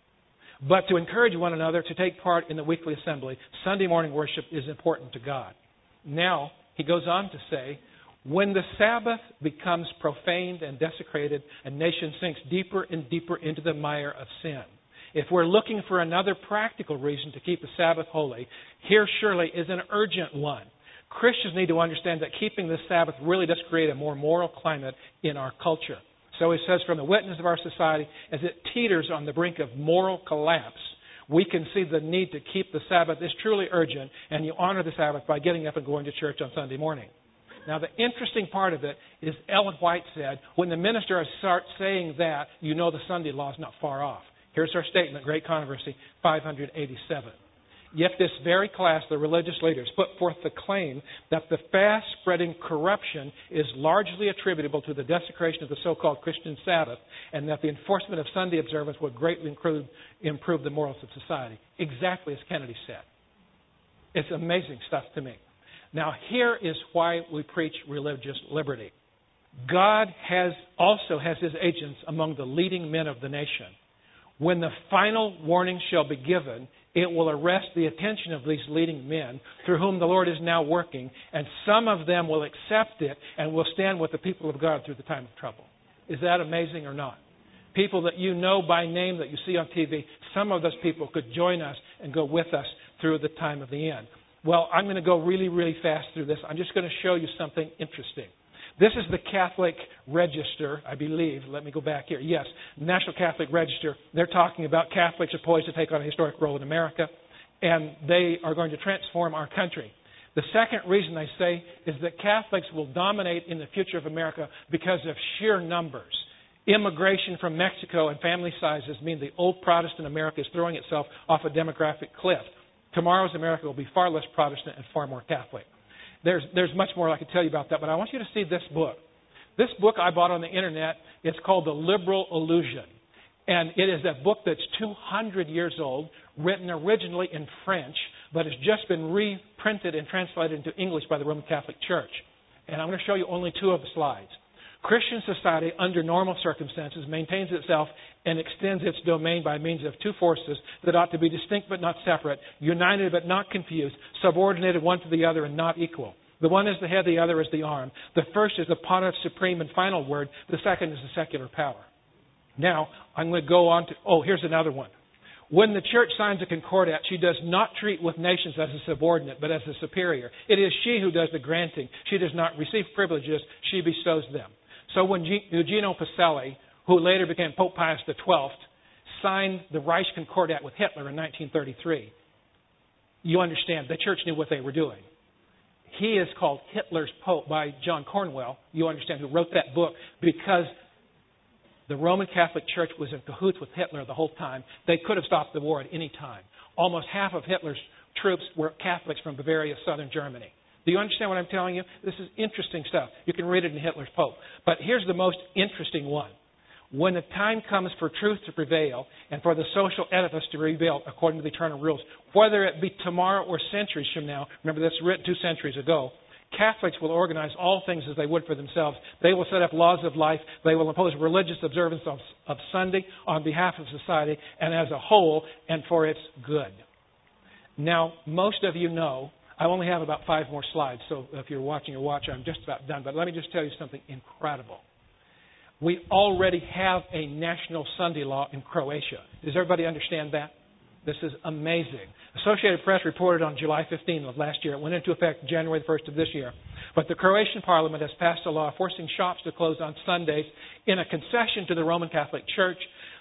But to encourage one another to take part in the weekly assembly, Sunday morning worship is important to God. Now, he goes on to say, when the Sabbath becomes profaned and desecrated, a nation sinks deeper and deeper into the mire of sin. If we're looking for another practical reason to keep the Sabbath holy, here surely is an urgent one. Christians need to understand that keeping the Sabbath really does create a more moral climate in our culture. So he says, from the witness of our society, as it teeters on the brink of moral collapse, we can see the need to keep the Sabbath is truly urgent, and you honor the Sabbath by getting up and going to church on Sunday morning. Now, the interesting part of it is Ellen White said, when the minister starts saying that, you know the Sunday law is not far off. Here's her statement, Great Controversy, 587. Yet this very class, the religious leaders, put forth the claim that the fast-spreading corruption is largely attributable to the desecration of the so-called Christian Sabbath, and that the enforcement of Sunday observance would greatly improve the morals of society. Exactly as Kennedy said. It's amazing stuff to me. Now, here is why we preach religious liberty. God also has His agents among the leading men of the nation. When the final warning shall be given, it will arrest the attention of these leading men through whom the Lord is now working, and some of them will accept it and will stand with the people of God through the time of trouble. Is that amazing or not? People that you know by name that you see on TV, some of those people could join us and go with us through the time of the end. Well, I'm going to go really, really fast through this. I'm just going to show you something interesting. This is the Catholic Register, I believe. Let me go back here. Yes, National Catholic Register. They're talking about Catholics are poised to take on a historic role in America, and they are going to transform our country. The second reason I say is that Catholics will dominate in the future of America because of sheer numbers. Immigration from Mexico and family sizes mean the old Protestant America is throwing itself off a demographic cliff. Tomorrow's America will be far less Protestant and far more Catholic. There's much more I could tell you about that, but I want you to see this book. This book I bought on the internet. It's called The Liberal Illusion. And it is a book that's 200 years old, written originally in French, but has just been reprinted and translated into English by the Roman Catholic Church. And I'm going to show you only two of the slides. Christian society, under normal circumstances, maintains itself and extends its domain by means of two forces that ought to be distinct but not separate, united but not confused, subordinated one to the other and not equal. The one is the head, the other is the arm. The first is the pontiff's supreme and final word. The second is the secular power. Now, I'm going to go on to, here's another one. When the church signs a concordat, she does not treat with nations as a subordinate, but as a superior. It is she who does the granting. She does not receive privileges, she bestows them. So when Eugenio Pacelli, who later became Pope Pius XII, signed the Reich Concordat with Hitler in 1933, you understand the church knew what they were doing. He is called Hitler's Pope by John Cornwell, you understand, who wrote that book, because the Roman Catholic Church was in cahoots with Hitler the whole time. They could have stopped the war at any time. Almost half of Hitler's troops were Catholics from Bavaria, southern Germany. Do you understand what I'm telling you? This is interesting stuff. You can read it in Hitler's Pope. But here's the most interesting one. When the time comes for truth to prevail and for the social edifice to be rebuilt according to the eternal rules, whether it be tomorrow or centuries from now, remember that's written 2 centuries ago, Catholics will organize all things as they would for themselves. They will set up laws of life. They will impose religious observance of Sunday on behalf of society and as a whole and for its good. Now, most of you know, I only have about 5 more slides, so if you're watching your watch, I'm just about done. But let me just tell you something incredible. We already have a national Sunday law in Croatia. Does everybody understand that? This is amazing. Associated Press reported on July 15 of last year. It went into effect January 1st of this year. But the Croatian Parliament has passed a law forcing shops to close on Sundays in a concession to the Roman Catholic Church.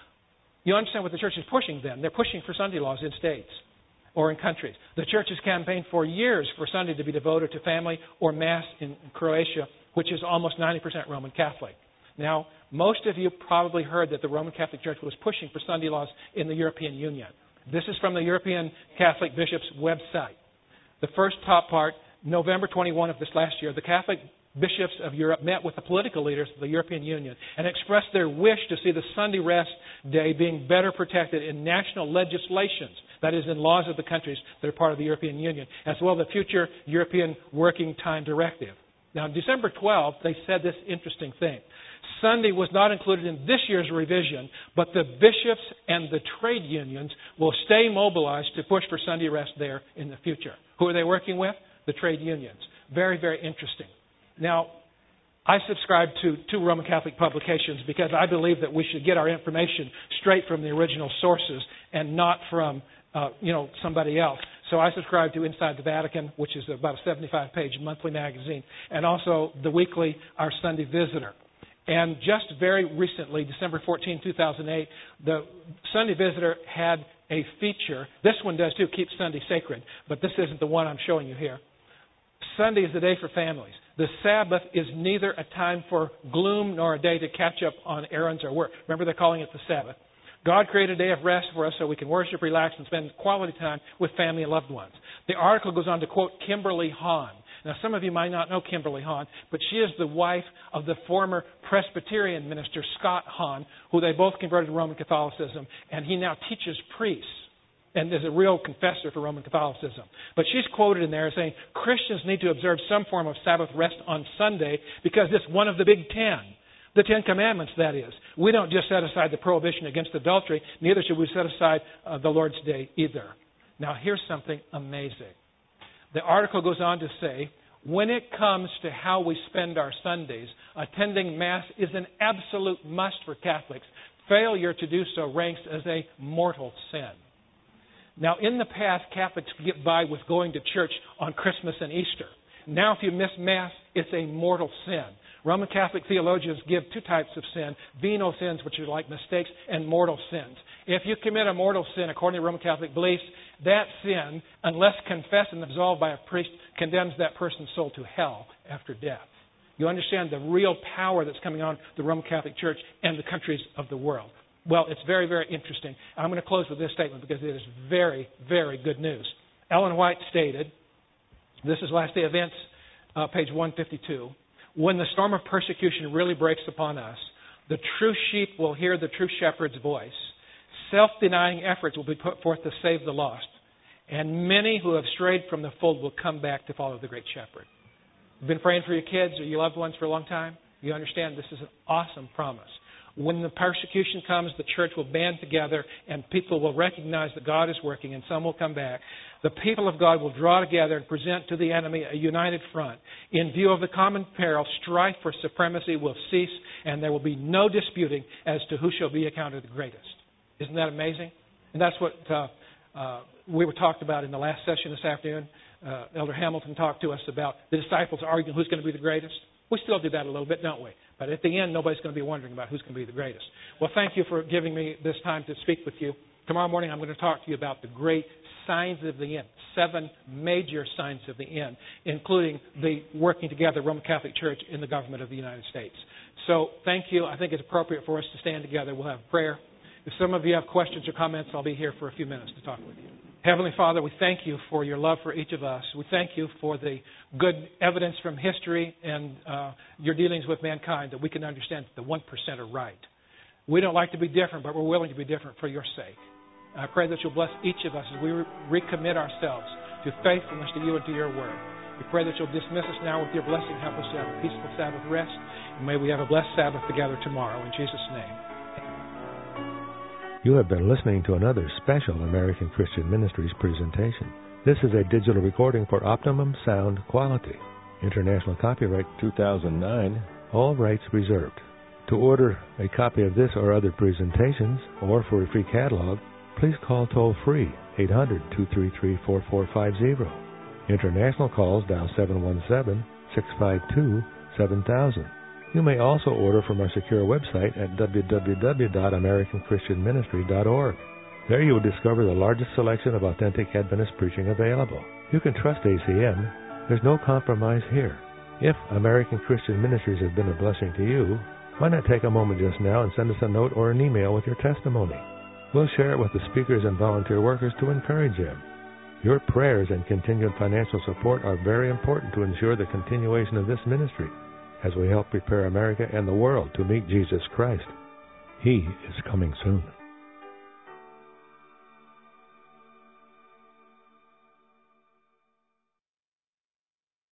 You understand what the church is pushing then? They're pushing for Sunday laws in states or in countries. The church has campaigned for years for Sunday to be devoted to family or Mass in Croatia, which is almost 90% Roman Catholic. Now, most of you probably heard that the Roman Catholic Church was pushing for Sunday laws in the European Union. This is from the European Catholic Bishops' website. The first top part, November 21 of this last year, the Catholic bishops of Europe met with the political leaders of the European Union and expressed their wish to see the Sunday rest day being better protected in national legislations, that is, in laws of the countries that are part of the European Union, as well as the future European Working Time Directive. Now, on December 12, they said this interesting thing. Sunday was not included in this year's revision, but the bishops and the trade unions will stay mobilized to push for Sunday rest there in the future. Who are they working with? The trade unions. Very, very interesting. Now, I subscribe to 2 Roman Catholic publications because I believe that we should get our information straight from the original sources and not from somebody else. So I subscribe to Inside the Vatican, which is about a 75-page monthly magazine, and also the weekly Our Sunday Visitor. And just very recently, December 14, 2008, the Sunday Visitor had a feature. This one does too, Keep Sunday Sacred, but this isn't the one I'm showing you here. Sunday is the day for families. The Sabbath is neither a time for gloom nor a day to catch up on errands or work. Remember, they're calling it the Sabbath. God created a day of rest for us so we can worship, relax, and spend quality time with family and loved ones. The article goes on to quote Kimberly Hahn. Now, some of you might not know Kimberly Hahn, but she is the wife of the former Presbyterian minister, Scott Hahn, who they both converted to Roman Catholicism, and he now teaches priests and is a real confessor for Roman Catholicism. But she's quoted in there saying, Christians need to observe some form of Sabbath rest on Sunday because it's one of the big 10. The 10 Commandments, that is. We don't just set aside the prohibition against adultery, neither should we set aside the Lord's Day either. Now, here's something amazing. The article goes on to say, when it comes to how we spend our Sundays, attending Mass is an absolute must for Catholics. Failure to do so ranks as a mortal sin. Now, in the past, Catholics get by with going to church on Christmas and Easter. Now, if you miss Mass, it's a mortal sin. Roman Catholic theologians give two types of sin: venial sins, which are like mistakes, and mortal sins. If you commit a mortal sin, according to Roman Catholic beliefs, that sin, unless confessed and absolved by a priest, condemns that person's soul to hell after death. You understand the real power that's coming on the Roman Catholic Church and the countries of the world. Well, it's very, very interesting. I'm going to close with this statement because it is very, very good news. Ellen White stated, this is Last Day Events, page 152, when the storm of persecution really breaks upon us, the true sheep will hear the true shepherd's voice. Self-denying efforts will be put forth to save the lost, and many who have strayed from the fold will come back to follow the great shepherd. You've been praying for your kids or your loved ones for a long time? You understand this is an awesome promise. When the persecution comes, the church will band together and people will recognize that God is working and some will come back. The people of God will draw together and present to the enemy a united front. In view of the common peril, strife for supremacy will cease and there will be no disputing as to who shall be accounted the greatest. Isn't that amazing? And that's what we were talked about in the last session this afternoon. Elder Hamilton talked to us about the disciples arguing who's going to be the greatest. We still do that a little bit, don't we? But at the end, nobody's going to be wondering about who's going to be the greatest. Well, thank you for giving me this time to speak with you. Tomorrow morning, I'm going to talk to you about the great signs of the end, 7 major signs of the end, including the working together Roman Catholic Church in the government of the United States. So thank you. I think it's appropriate for us to stand together. We'll have prayer. If some of you have questions or comments, I'll be here for a few minutes to talk with you. Heavenly Father, we thank you for your love for each of us. We thank you for the good evidence from history and your dealings with mankind that we can understand that the 1% are right. We don't like to be different, but we're willing to be different for your sake. I pray that you'll bless each of us as we recommit ourselves to faithfulness to you and to your word. We pray that you'll dismiss us now with your blessing. Help us to have a peaceful Sabbath rest. And may we have a blessed Sabbath together tomorrow. In Jesus' name. You have been listening to another special American Christian Ministries presentation. This is a digital recording for optimum sound quality. International copyright 2009, all rights reserved. To order a copy of this or other presentations, or for a free catalog, please call toll-free 800-233-4450. International calls dial 717-652-7000. You may also order from our secure website at www.americanchristianministry.org. There you will discover the largest selection of authentic Adventist preaching available. You can trust ACM. There's no compromise here. If American Christian Ministries has been a blessing to you, why not take a moment just now and send us a note or an email with your testimony? We'll share it with the speakers and volunteer workers to encourage them. Your prayers and continued financial support are very important to ensure the continuation of this ministry, as we help prepare America and the world to meet Jesus Christ. He is coming soon.